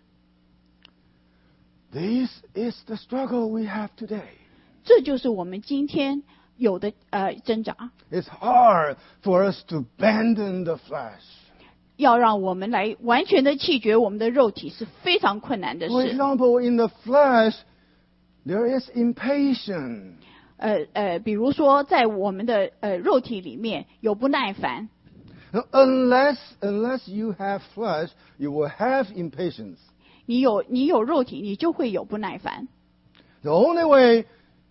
This is the struggle we have today. 这就是我们今天有的挣扎。 It's hard for us to abandon the flesh. 要让我们来完全的弃绝我们的肉体是非常困难的 For 事。 example, in the flesh, there is impatience. 比如说在我们的肉体里面有不耐烦。 Now, unless you have flesh, you will have impatience. 你有肉体，你就会有不耐烦。 The only way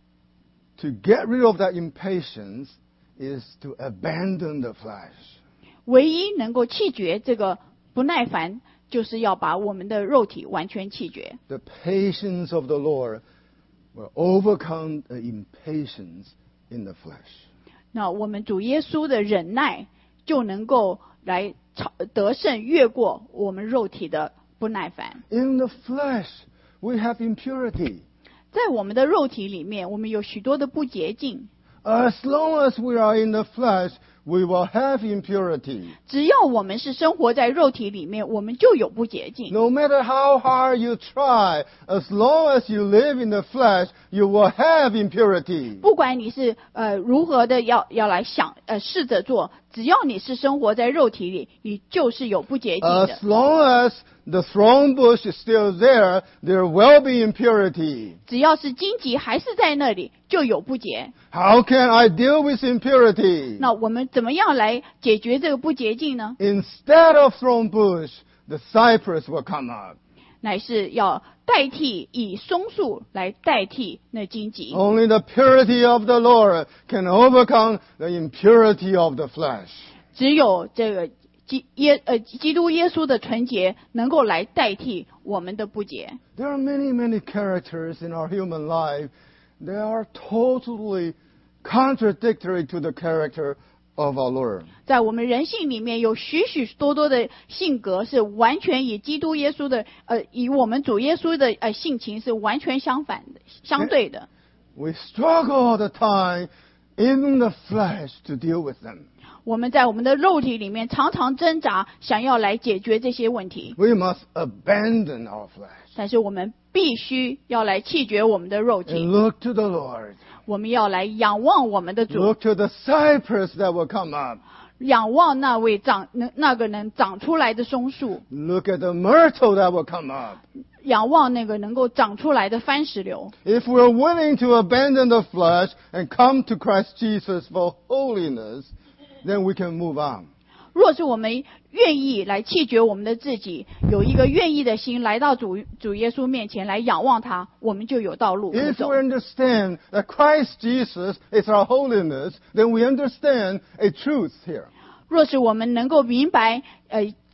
to get rid of that impatience is to abandon the flesh. 唯一能够弃绝这个不耐烦，就是要把我们的肉体完全弃绝。 The patience of the Lord will overcome the impatience in the flesh. 那我们主耶稣的忍耐就能够来得胜，越过我们肉体的不耐烦。 In the flesh, we have impurity. 在我们的肉体里面，我们有许多的不洁净。 As long as we are in the flesh, we will have impurity. 只要我们是生活在肉体里面，我们就有不洁净。 No matter how hard you try, as long as you live in the flesh, you will have impurity. 不管你是如何的要来试着做，只要你是生活在肉体里，你就是有不洁净的。 As long as the thorn bush is still there, there will be impurity. 只要是荆棘还是在那里，就有不洁。 How can I deal with impurity? 那我们怎么样来解决这个不洁净呢？ Instead of thorn bush, the cypress will come up. 乃是要以松树来代替那荆棘。 Only the purity of the Lord can overcome the impurity of the flesh. 只有这个基督耶稣的纯洁能够来代替我们的不洁。 There are many characters in our human life. They are totally contradictory to the character of our Lord. 在我们人性里面有许许多多的性格是完全以基督耶稣的以我们主耶稣的性情是完全相对的。 We struggle all the time in the flesh to deal with them. 我们在我们的肉体里面常常挣扎，想要来解决这些问题。 We must abandon our flesh 但是我们必须要来弃绝我们的肉 and 体， look to the Lord. 我们要来仰望我们的主， Look to the cypress that will come up. 仰望那位那个能长出来的松树， Look at the myrtle that will come up. 仰望那个能够长出来的番石榴。 If we're willing to abandon the flesh and come to Christ Jesus for holiness, then we can move on. 若是我们愿意来弃绝我们的自己，有一个愿意的心来到主耶稣面前来仰望他，我们就有道路可 If 走 we。understand that Christ Jesus is our holiness, then we understand a truth here. 若是我们能够明白，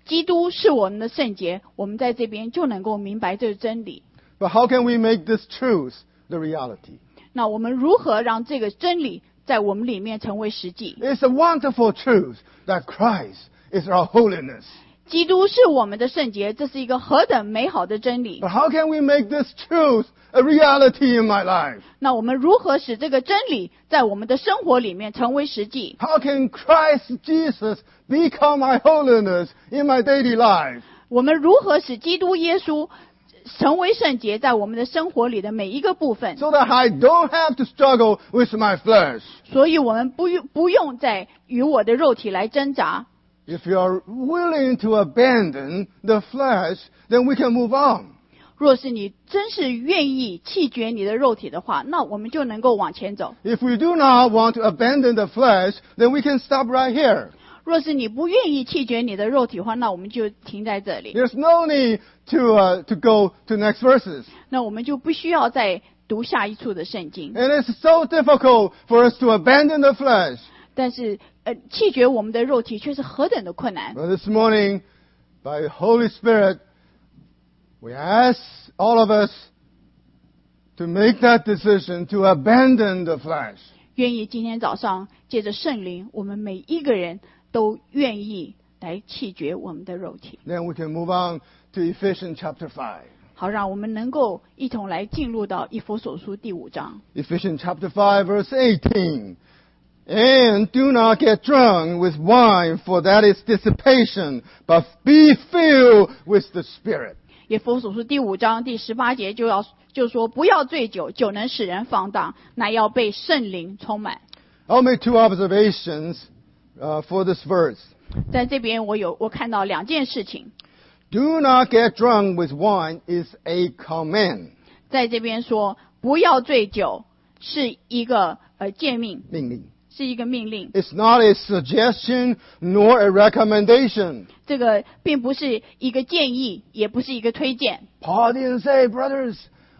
基督是我们的圣洁，我们在这边就能够明白这个真理。 But how can we make this truth the reality? 那我们如何让这个真理在我们里面成为实际？ It's a wonderful truth that Christ is our holiness. 基督是我们的圣洁，这是一个何等美好的真理。 But how can we make this truth a reality in my life? 那我们如何使这个真理在我们的生活里面成为实际？ How can Christ Jesus become my holiness in my daily life? 我们如何使基督耶稣成为圣洁，在我们的生活里的每一个部分？ So that I don't have to struggle with my flesh. 所以我们不用再与我的肉体来挣扎。 If you are willing to abandon the flesh, then we can move on. 若是你真是愿意弃绝你的肉体的话，那我们就能够往前走。 If we do not want to abandon the flesh, then we can stop right here. 若是你不愿意弃绝你的肉体的话，那我们就停在这里。 There's no need to go to next verses. 那我们就不需要再读下一处的圣经。 And it's so difficult for us to abandon the flesh. 但是弃绝我们的肉体却是何等的困难。 But this morning, by the Holy Spirit, we ask all of us to make that decision to abandon the flesh. 愿意今天早上借着圣灵，我们每一个人都愿意来弃绝我们的肉体。 Then we can move on to Ephesians chapter 5. 好，让我们能够一同来进入到以弗所书第5章。 Ephesians chapter 5 verse 18. And do not get drunk with wine, for that is dissipation, but be filled with the Spirit. 以弗所书第5章第18节就说不要醉酒，酒能使人放荡，乃要被圣灵充满。 I'll make two observations for this verse. 在这边我看到两件事情， Do not get drunk with wine is a command. 在这边说不要醉酒是一个诫命， 命令。 是一个命令。 It's not a suggestion nor a recommendation. 这个并不是一个建议，也不是一个推荐。 Paul didn't say, brothers,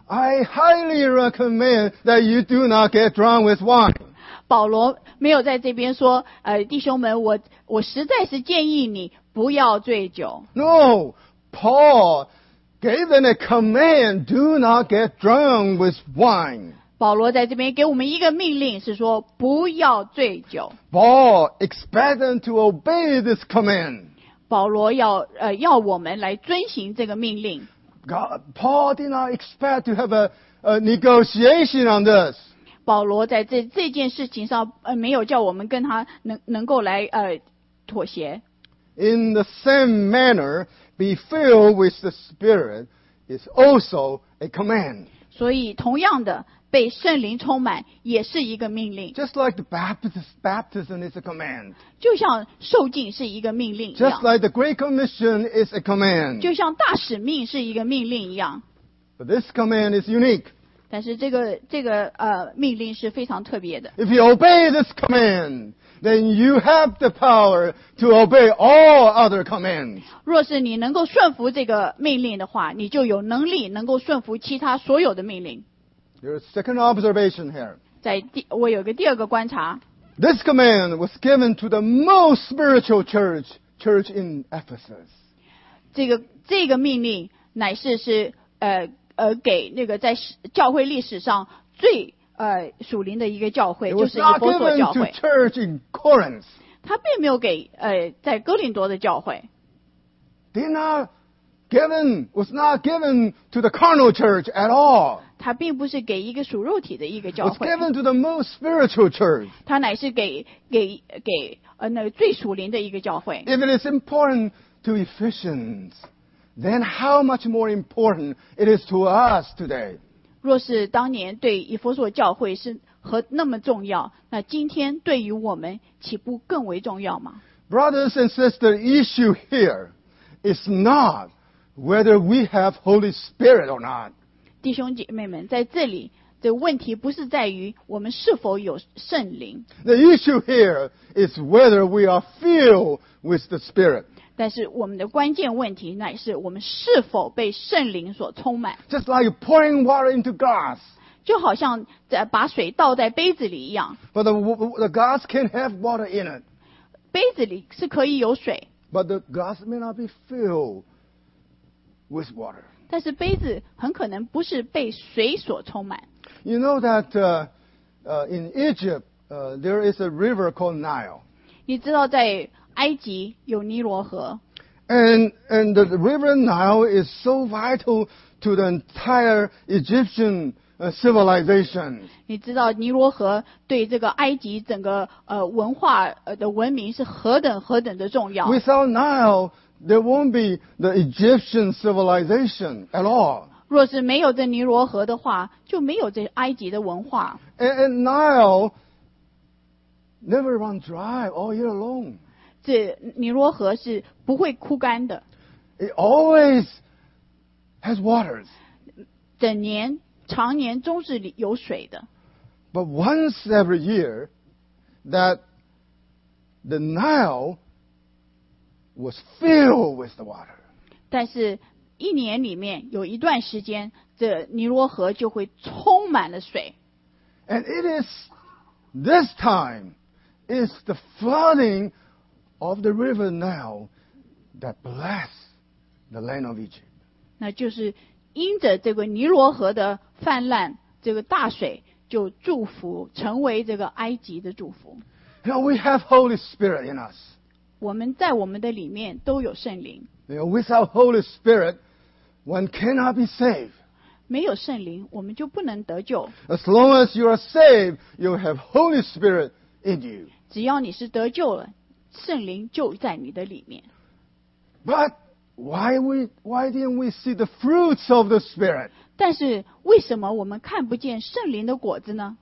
I highly recommend that you do not get drunk with wine. 保罗没有在这边说，弟兄们，我实在是建议你不要醉酒。 No, Paul gave them a command, do not get drunk with wine. 保罗在这边给我们一个命令，是说不要醉酒。 Paul expects them to obey this command. 保罗要我们来遵行这个命令。 Paul did not expect to have a negotiation on this. 保罗在这件事情上没有叫我们跟他能够来妥协。 In the same manner, be filled with the Spirit is also a command. 所以同样的，被圣灵充满也是一个命令。 Just like the baptism is a command. 就像受浸是一个命令一 Just 样， like the Great Commission is a command. 就像大使命是一个命令一样。 But this command is unique. 但是这个命令是非常特别的。 If you obey this command, then you have the power to obey all other commands. 若是你能够顺服这个命令的话，你就有能力能够顺服其他所有的命令。 There's a second observation here. 我有个第二个观察， This command was given to the most spiritual church in Ephesus. 这个命令乃是给那个在教会历史上最属灵的一个教会， It 就 was 是以 not 弗所 given 教 to 会。 church in Corinth. 他并没有给在哥林多的教会， Was not given to the carnal church at all. 他并不是给一个属肉体的一个 It 教 was 会， given to the most spiritual church. 他乃是给那个最属灵的一个教会。 If it is important to Ephesians, then how much more important it is to us today. 若是当年对以弗所教会是那么重要，那今天对于我们岂不更为重要吗？ Brothers and sisters, the issue here is not whether we have Holy Spirit or not. 弟兄姐妹们，在这里的问题不是在于我们是否有圣灵， The issue here is whether we are filled with the Spirit. 但是我们的关键问题乃是我们是否被圣灵所充满。 Just like pouring water into glass. 就好像把水倒在杯子里一样， But the glass can't have water in it. 杯子里是可以有水， but the glass may not be filled with water. 但是杯子很可能不是被水所充满。 You know that in Egypt there is a river called Nile. 你知道在埃及有尼罗河， And the river Nile is so vital to the entire Egyptian civilization. 你知道尼罗河对这个埃及整个文化的文明是何等的重要。 Without Nile, there won't be the Egyptian civilization at all. 若是没有这尼罗河的话，就没有这埃及的文化。 And Nile never run dry all year long. 这尼罗河是不会枯干的， It always has waters. 整年常年终是里有水的。 But once every year, that the Nile was filled with the water. 但是一年里面有一段时间，这尼罗河就会充满了水。 And it is this time is the flooding of the river Nile that blessed the land of Egypt. 那就是因着这个尼罗河的泛滥，这个大水就祝福，成为这个埃及的祝福。 You know, we have Holy Spirit in us. 我们在我们的里面都有圣灵， You know, without Holy Spirit, one cannot be saved. 没有圣灵，我们就不能得救。 As long as you are saved, you have Holy Spirit in you. 只要你是得救了，圣灵就在你的里面。 But why didn't we see the fruits of the Spirit? 但是为什么我们看不见圣灵的果子呢？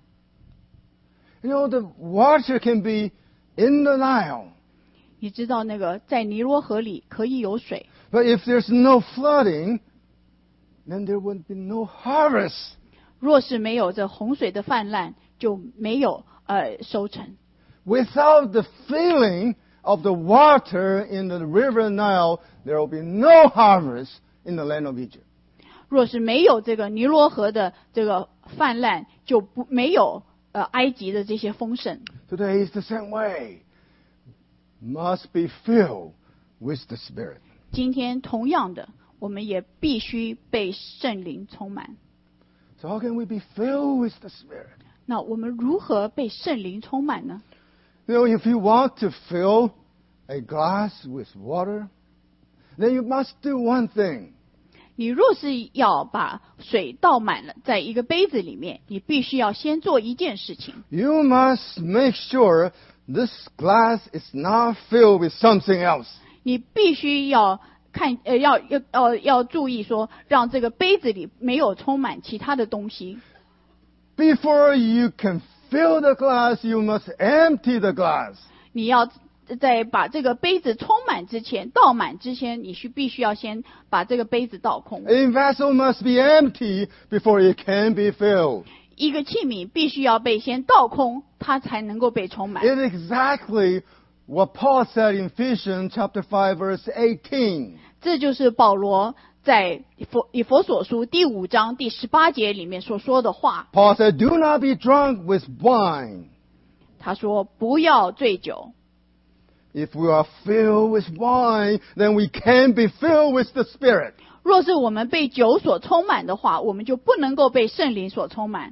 You know, the water can be in the Nile. 你知道那个在尼罗河里可以有水， But if there's no flooding, then there would be no harvest. 若是没有这洪水的泛滥，就没有收成。 Without the filling of the water in the river Nile, there will be no harvest in the land of Egypt. 若是没有这个尼罗河的这个泛滥，就没有埃及的这些丰盛。 Today is the same way. Must be filled with the Spirit. 今天同样的，我们也必须被圣灵充满。 So how can we be filled with the Spirit? 那我们如何被圣灵充满呢？ You know, if you want to fill a glass with water, then you must do one thing. 你若是要把水倒满了，在一个杯子里面，你必须要先做一件事情， You must make sure this glass is not filled with something else. 你必须要看要注意说，让这个杯子里没有充满其他的东西。 Before you can fill the glass, you must empty the glass. 你要在把这个杯子充满之前，倒满之前，你必须要先把这个杯子倒空。 A vessel must be empty before it can be filled. 一个器皿必须要被先倒空，它才能够被充满。 It's exactly what Paul said in Ephesians chapter 5 verse 18. 这就是保罗在以弗所书第5章第18节里面所说的话。 Paul said, "Do not be drunk with wine. 他说：“不要醉酒。 If we are filled with wine, then we can be filled with the Spirit." 若是我们被酒所充满的话，我们就不能够被圣灵所充满。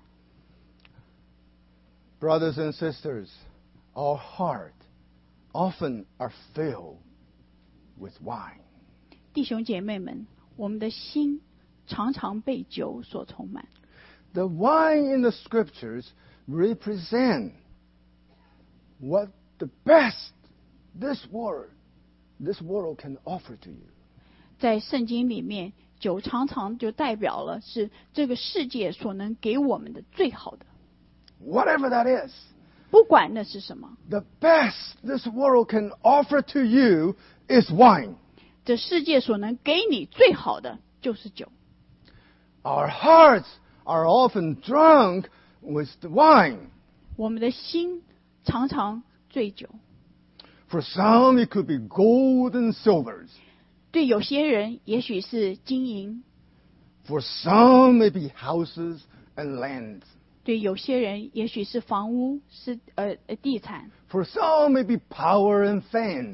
Brothers and sisters, our heart often are filled with wine. 弟兄姐妹们，我们的心常常被酒所充满。 The wine in the scriptures represent what the best this world can offer to you. 在圣经里面，酒常常就代表了是这个世界所能给我们的最好的， Whatever that is, 不管那是什么。 the best this world can offer to you is wine. 这世界所能给你最好的就是酒。 Our hearts are often drunk with the wine. 我们的心常常醉酒。 For some, it could be gold and silvers. 对有些人，也许是金银； For some, it be houses and lands. 对有些人，也许是房屋，是地产； For some, it be power and fame.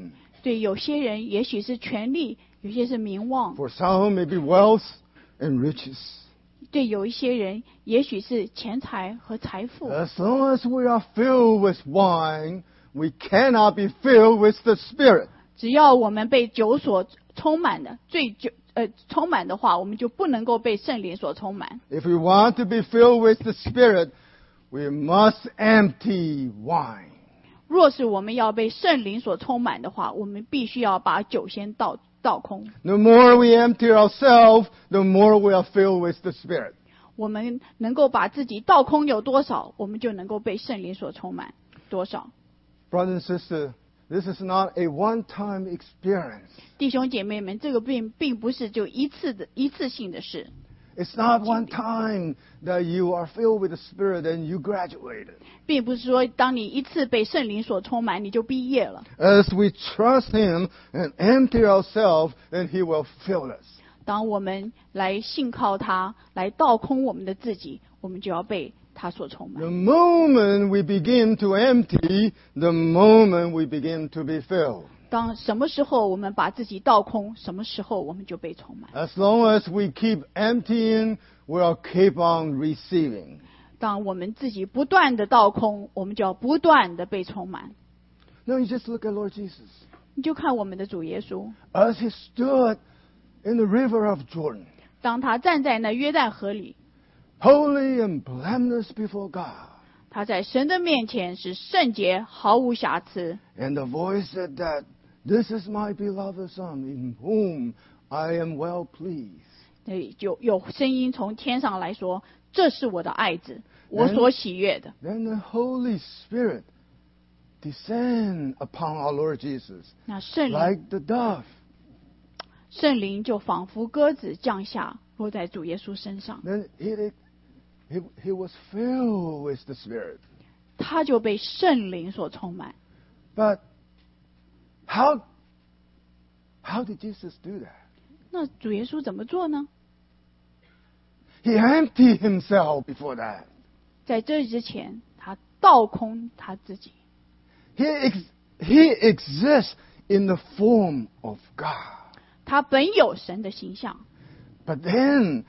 对有些人也许是权力，有些是名望， For some, maybe wealth and riches. 对有一些人也许是钱财和财富。 As long as we are filled with wine, we cannot be filled with the Spirit. 只要我们被酒所充满的，充满的话，我们就不能够被圣灵所充满。 If we want to be filled with the Spirit, we must empty wine. 若是我们要被圣灵所充满的话，我们必须要把酒先倒空。 The more we empty ourselves, the more we are filled with the Spirit. 我们能够把自己倒空有多少，我们就能够被圣灵所充满多少。 Brothers and sisters, this is not a one-time experience. 弟兄姐妹们，这个并不是就一次性的事， It's not one time that you are filled with the Spirit and you graduated. 并不是说当你一次被圣灵所充满，你就毕业了。 As we trust Him and empty ourselves, then He will fill us. 当我们来信靠他，来倒空我们的自己，我们就要被他所充满。 The moment we begin to empty, the moment we begin to be filled. 当什么时候我们把自己倒空，什么时候我们就被充满。 As long as we keep emptying, we'll keep on receiving. 当我们自己不断的倒空，我们就要不断的被充满。 Now you just look at Lord Jesus. 你就看我们的主耶稣， As He stood in the river of Jordan, 当他站在那约旦河里， holy and blameless before God. 他在神的面前是圣洁，毫无瑕疵。 And the voice said that, "This is my beloved Son, in whom I am well pleased." 就有声音从天上来说：“这是我的爱子，我所喜悦的。” Then the Holy Spirit descend upon our Lord Jesus 那圣灵 like the dove. 圣灵就仿佛鸽子降下，落在主耶稣身上， Then he was filled with the Spirit. 他就被圣灵所充满。 But how did Jesus do that? 那主耶稣怎么做呢？ He emptied himself before that. 在这之前，他倒空他自己， He exists in the form of God. 他本有神的形象， But then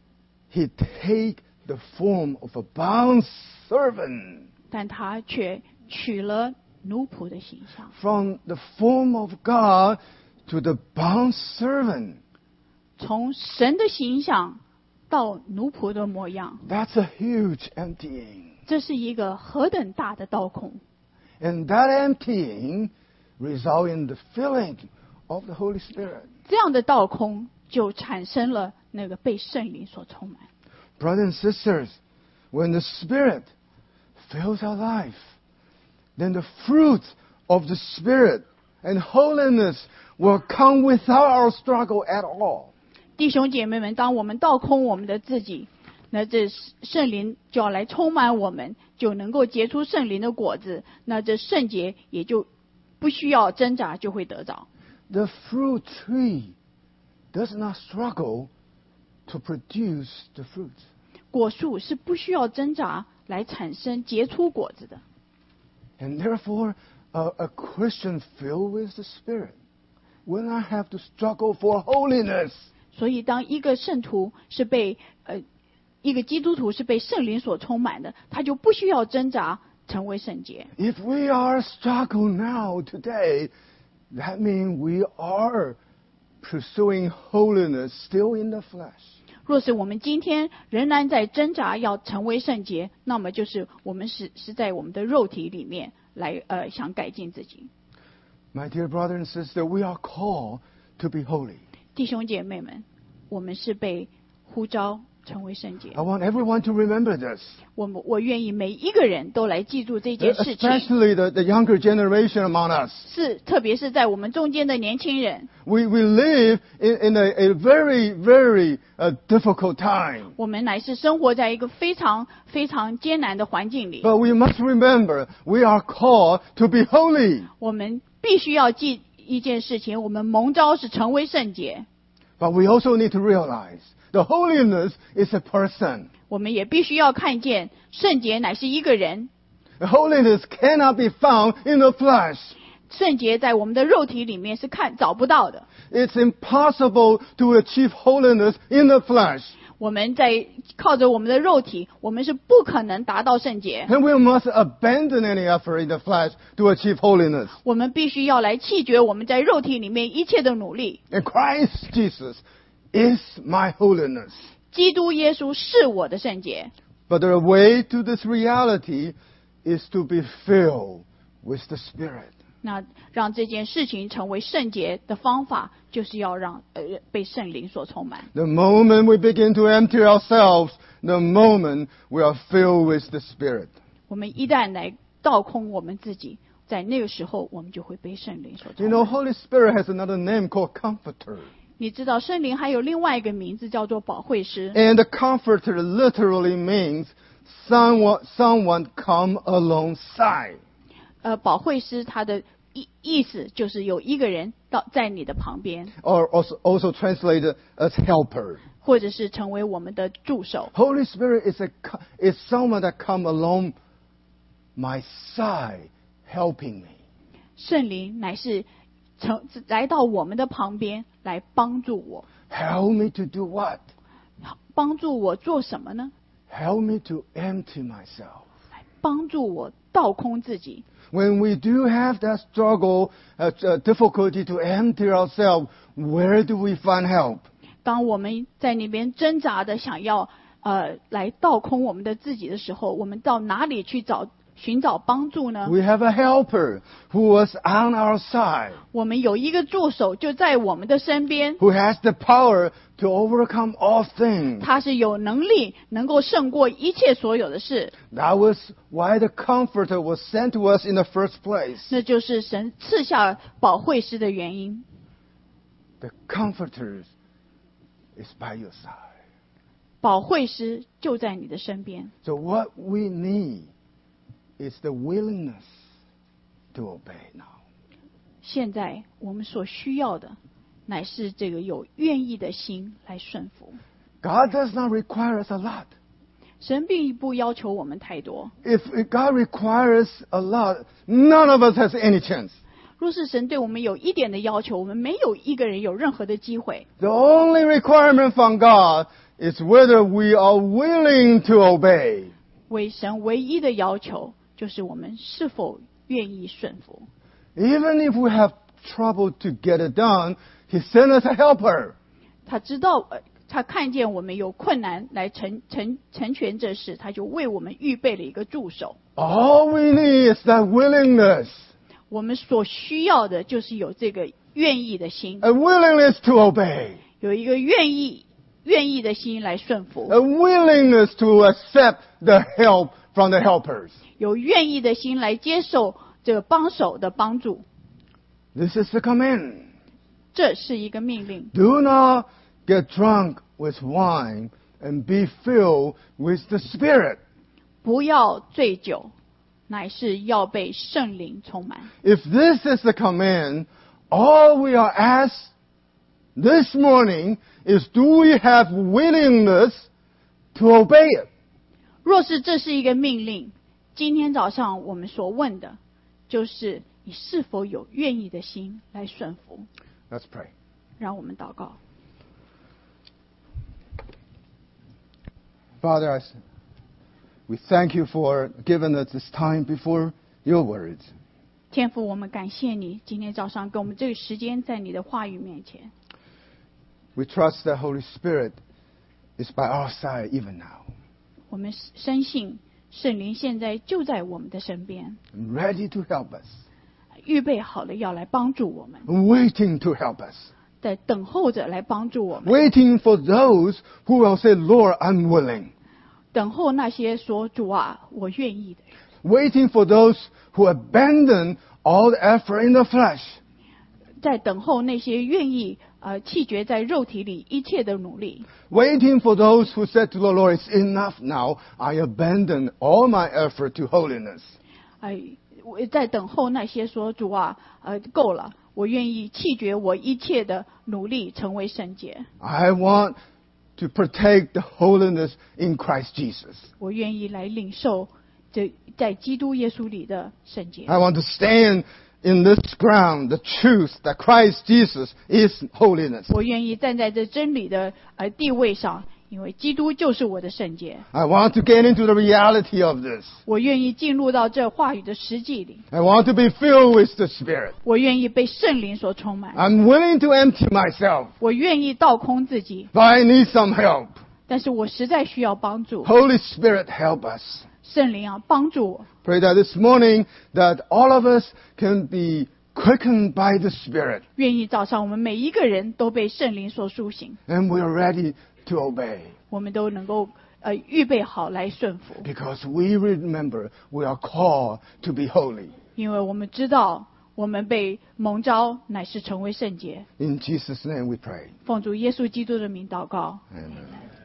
he take the form of a bond servant. 但他却取了奴仆的形象， From the form of God to the bond servant. 从神的形象到奴仆的模样， That's a huge emptying. 这是一个何等大的倒空！ And that emptying results in the filling of the Holy Spirit. 这样的倒空就产生了那个被圣灵所充满。 Brothers and sisters, when the Spirit fills our life, then the fruit of the Spirit and holiness will come without our struggle at all. 弟兄姐妹们，当我们倒空我们的自己，那这圣灵就要来充满我们，就能够结出圣灵的果子，那这圣洁也就不需要挣扎就会得着。 The fruit tree does not struggle to produce the fruit. 果树是不需要挣扎来产生结出果子的。 And therefore, a Christian filled with the Spirit will not have to struggle for holiness. 所以，当一个圣徒是被一个基督徒是被圣灵所充满的，他就不需要挣扎成为圣洁。 If we are struggling now, today, that means we are pursuing holiness still in the flesh. 若是我们今天仍然在挣扎要成为圣洁，那么就是我们是在我们的肉体里面来想改进自己。 My dear brother and sister, we are called to be holy. 弟兄姐妹们，我们是被呼召成为圣洁。 I want everyone to remember this, 我愿意每一个人都来记住这件事情， especially the younger generation among us. 特别是在我们中间的年轻人。 We live in a very, very difficult time. 我们乃是生活在一个非常非常艰难的环境里， But we must remember, we are called to be holy. 我们必须要记一件事情：我们蒙召是成为圣洁。 But we also need to realize the holiness is a person. 我们也必须要看见圣洁乃是一个人， The holiness cannot be found in the flesh. 圣洁在我们的肉体里面是找不到的。 It's impossible to achieve holiness in the flesh. 我们在靠着我们的肉体，我们是不可能达到圣洁。 And we must abandon any effort in the flesh to achieve holiness. 我们必须要来弃绝我们在肉体里面一切的努力。 And Christ Jesus is my holiness. 基督耶稣是我的圣洁， But the way to this reality is to be filled with the Spirit. 那让这件事情成为圣洁的方法，就是要让被圣灵所充满。 The moment we begin to empty ourselves, the moment we are filled with the Spirit. 我们一旦来倒空我们自己，在那个时候，我们就会被圣灵所 You 充 know, 满。 Holy Spirit has another name called Comforter. 你知道圣灵还有另外一个名字叫做保惠师。 And the Comforter literally means someone come alongside. 保惠师他的意思就是有一个人在你的旁边， Or also translated as helper. 或者是成为我们的助手。 Holy Spirit is someone that come along my side, helping me. 圣灵乃是来到我们的旁边来帮助我， Help me to do what? 帮助我做什么呢？ Help me to empty myself. 来帮助我倒空自己。 When we do have that struggle, difficulty to empty ourselves, where do we find help? 当我们在那边挣扎的想要来倒空我们的自己的时候，我们到哪里去寻找帮助呢？ We have a helper who was on our side, 我们有一个助手就在我们的身边， who has the power to overcome all things. 他是有能力能够胜过一切所有的事。 That was why the Comforter was sent to us in the first place. 那就是神赐下保惠师的原因。 The Comforter is by your side. 保惠师就在你的身边。 So what we need is the willingness to obey now. 现在我们所需要的，乃是这个有愿意的心来顺服。 God does not require us a lot. 神并不要求我们太多。 If God requires a lot, none of us has any chance. 若是神对我们有一点的要求，我们没有一个人有任何的机会。 The only requirement from God is whether we are willing to obey. 神唯一的要求就是我们是否愿意顺服。 Even if we have trouble to get it done, He sent us a helper. 他知道，他看见我们有困难来成全这事，他就为我们预备了一个助手。 All we need is that willingness, 我们所需要的就是有这个愿意的心， a willingness to obey, 有一个愿意的心来顺服， a willingness to accept the help from the helpers. 有愿意的心来接受这个帮手的帮助。 This is the command. 这是一个命令， Do not get drunk with wine and be filled with the Spirit. 不要醉酒，乃是要被圣灵充满。 If this is the command, all we are asked this morning is, do we have willingness to obey it? 若是这是一个命令，今天早上我们所问的，就是你是否有愿意的心来顺服。 Let's pray. 让我们祷告。 Father, we thank you for giving us this time before your words. 天父，我们感谢你今天早上给我们这个时间，在你的话语面前。 We trust that Holy Spirit is by our side even now, 我们深信圣灵现在就在我们的身边， ready to help us, 预备好了要来帮助我们， waiting to help us, 在等候着来帮助我们， waiting for those who will say, Lord, I'm willing, 等候那些说主啊，我愿意的人， waiting for those who abandon all the effort in the flesh, 在等候那些愿意弃绝在肉体里一切的努力， waiting for those who said to the Lord, it's enough now, I abandon all my effort to holiness. 在等候那些说主啊，够了，我愿意弃绝我一切的努力，成为圣洁。 I want to partake the holiness in Christ Jesus. 我愿意来领受这在基督耶稣里的圣洁。 I want to stand in this ground the truth that Christ Jesus is holiness. 我愿意站在这真理的地位上，因为基督就是我的圣洁。 I want to get into the reality of this. 我愿意进入到这话语的实际里， I want to be filled with the Spirit. 我愿意被圣灵所充满， I'm willing to empty myself, 我愿意倒空自己， but I need some help. 但是我实在需要帮助。 Holy Spirit, help us. 圣灵啊，帮助我！ Pray that this morning that all of us can be quickened by the Spirit 愿意早上我们每一个人都被圣灵所苏醒， and we are ready to obey 我们都能够预备好来顺服， because we remember we are called to be holy. 因为我们知道我们被蒙召乃是成为圣洁。 In Jesus' name we pray. 奉主耶稣基督的名祷告。 Amen.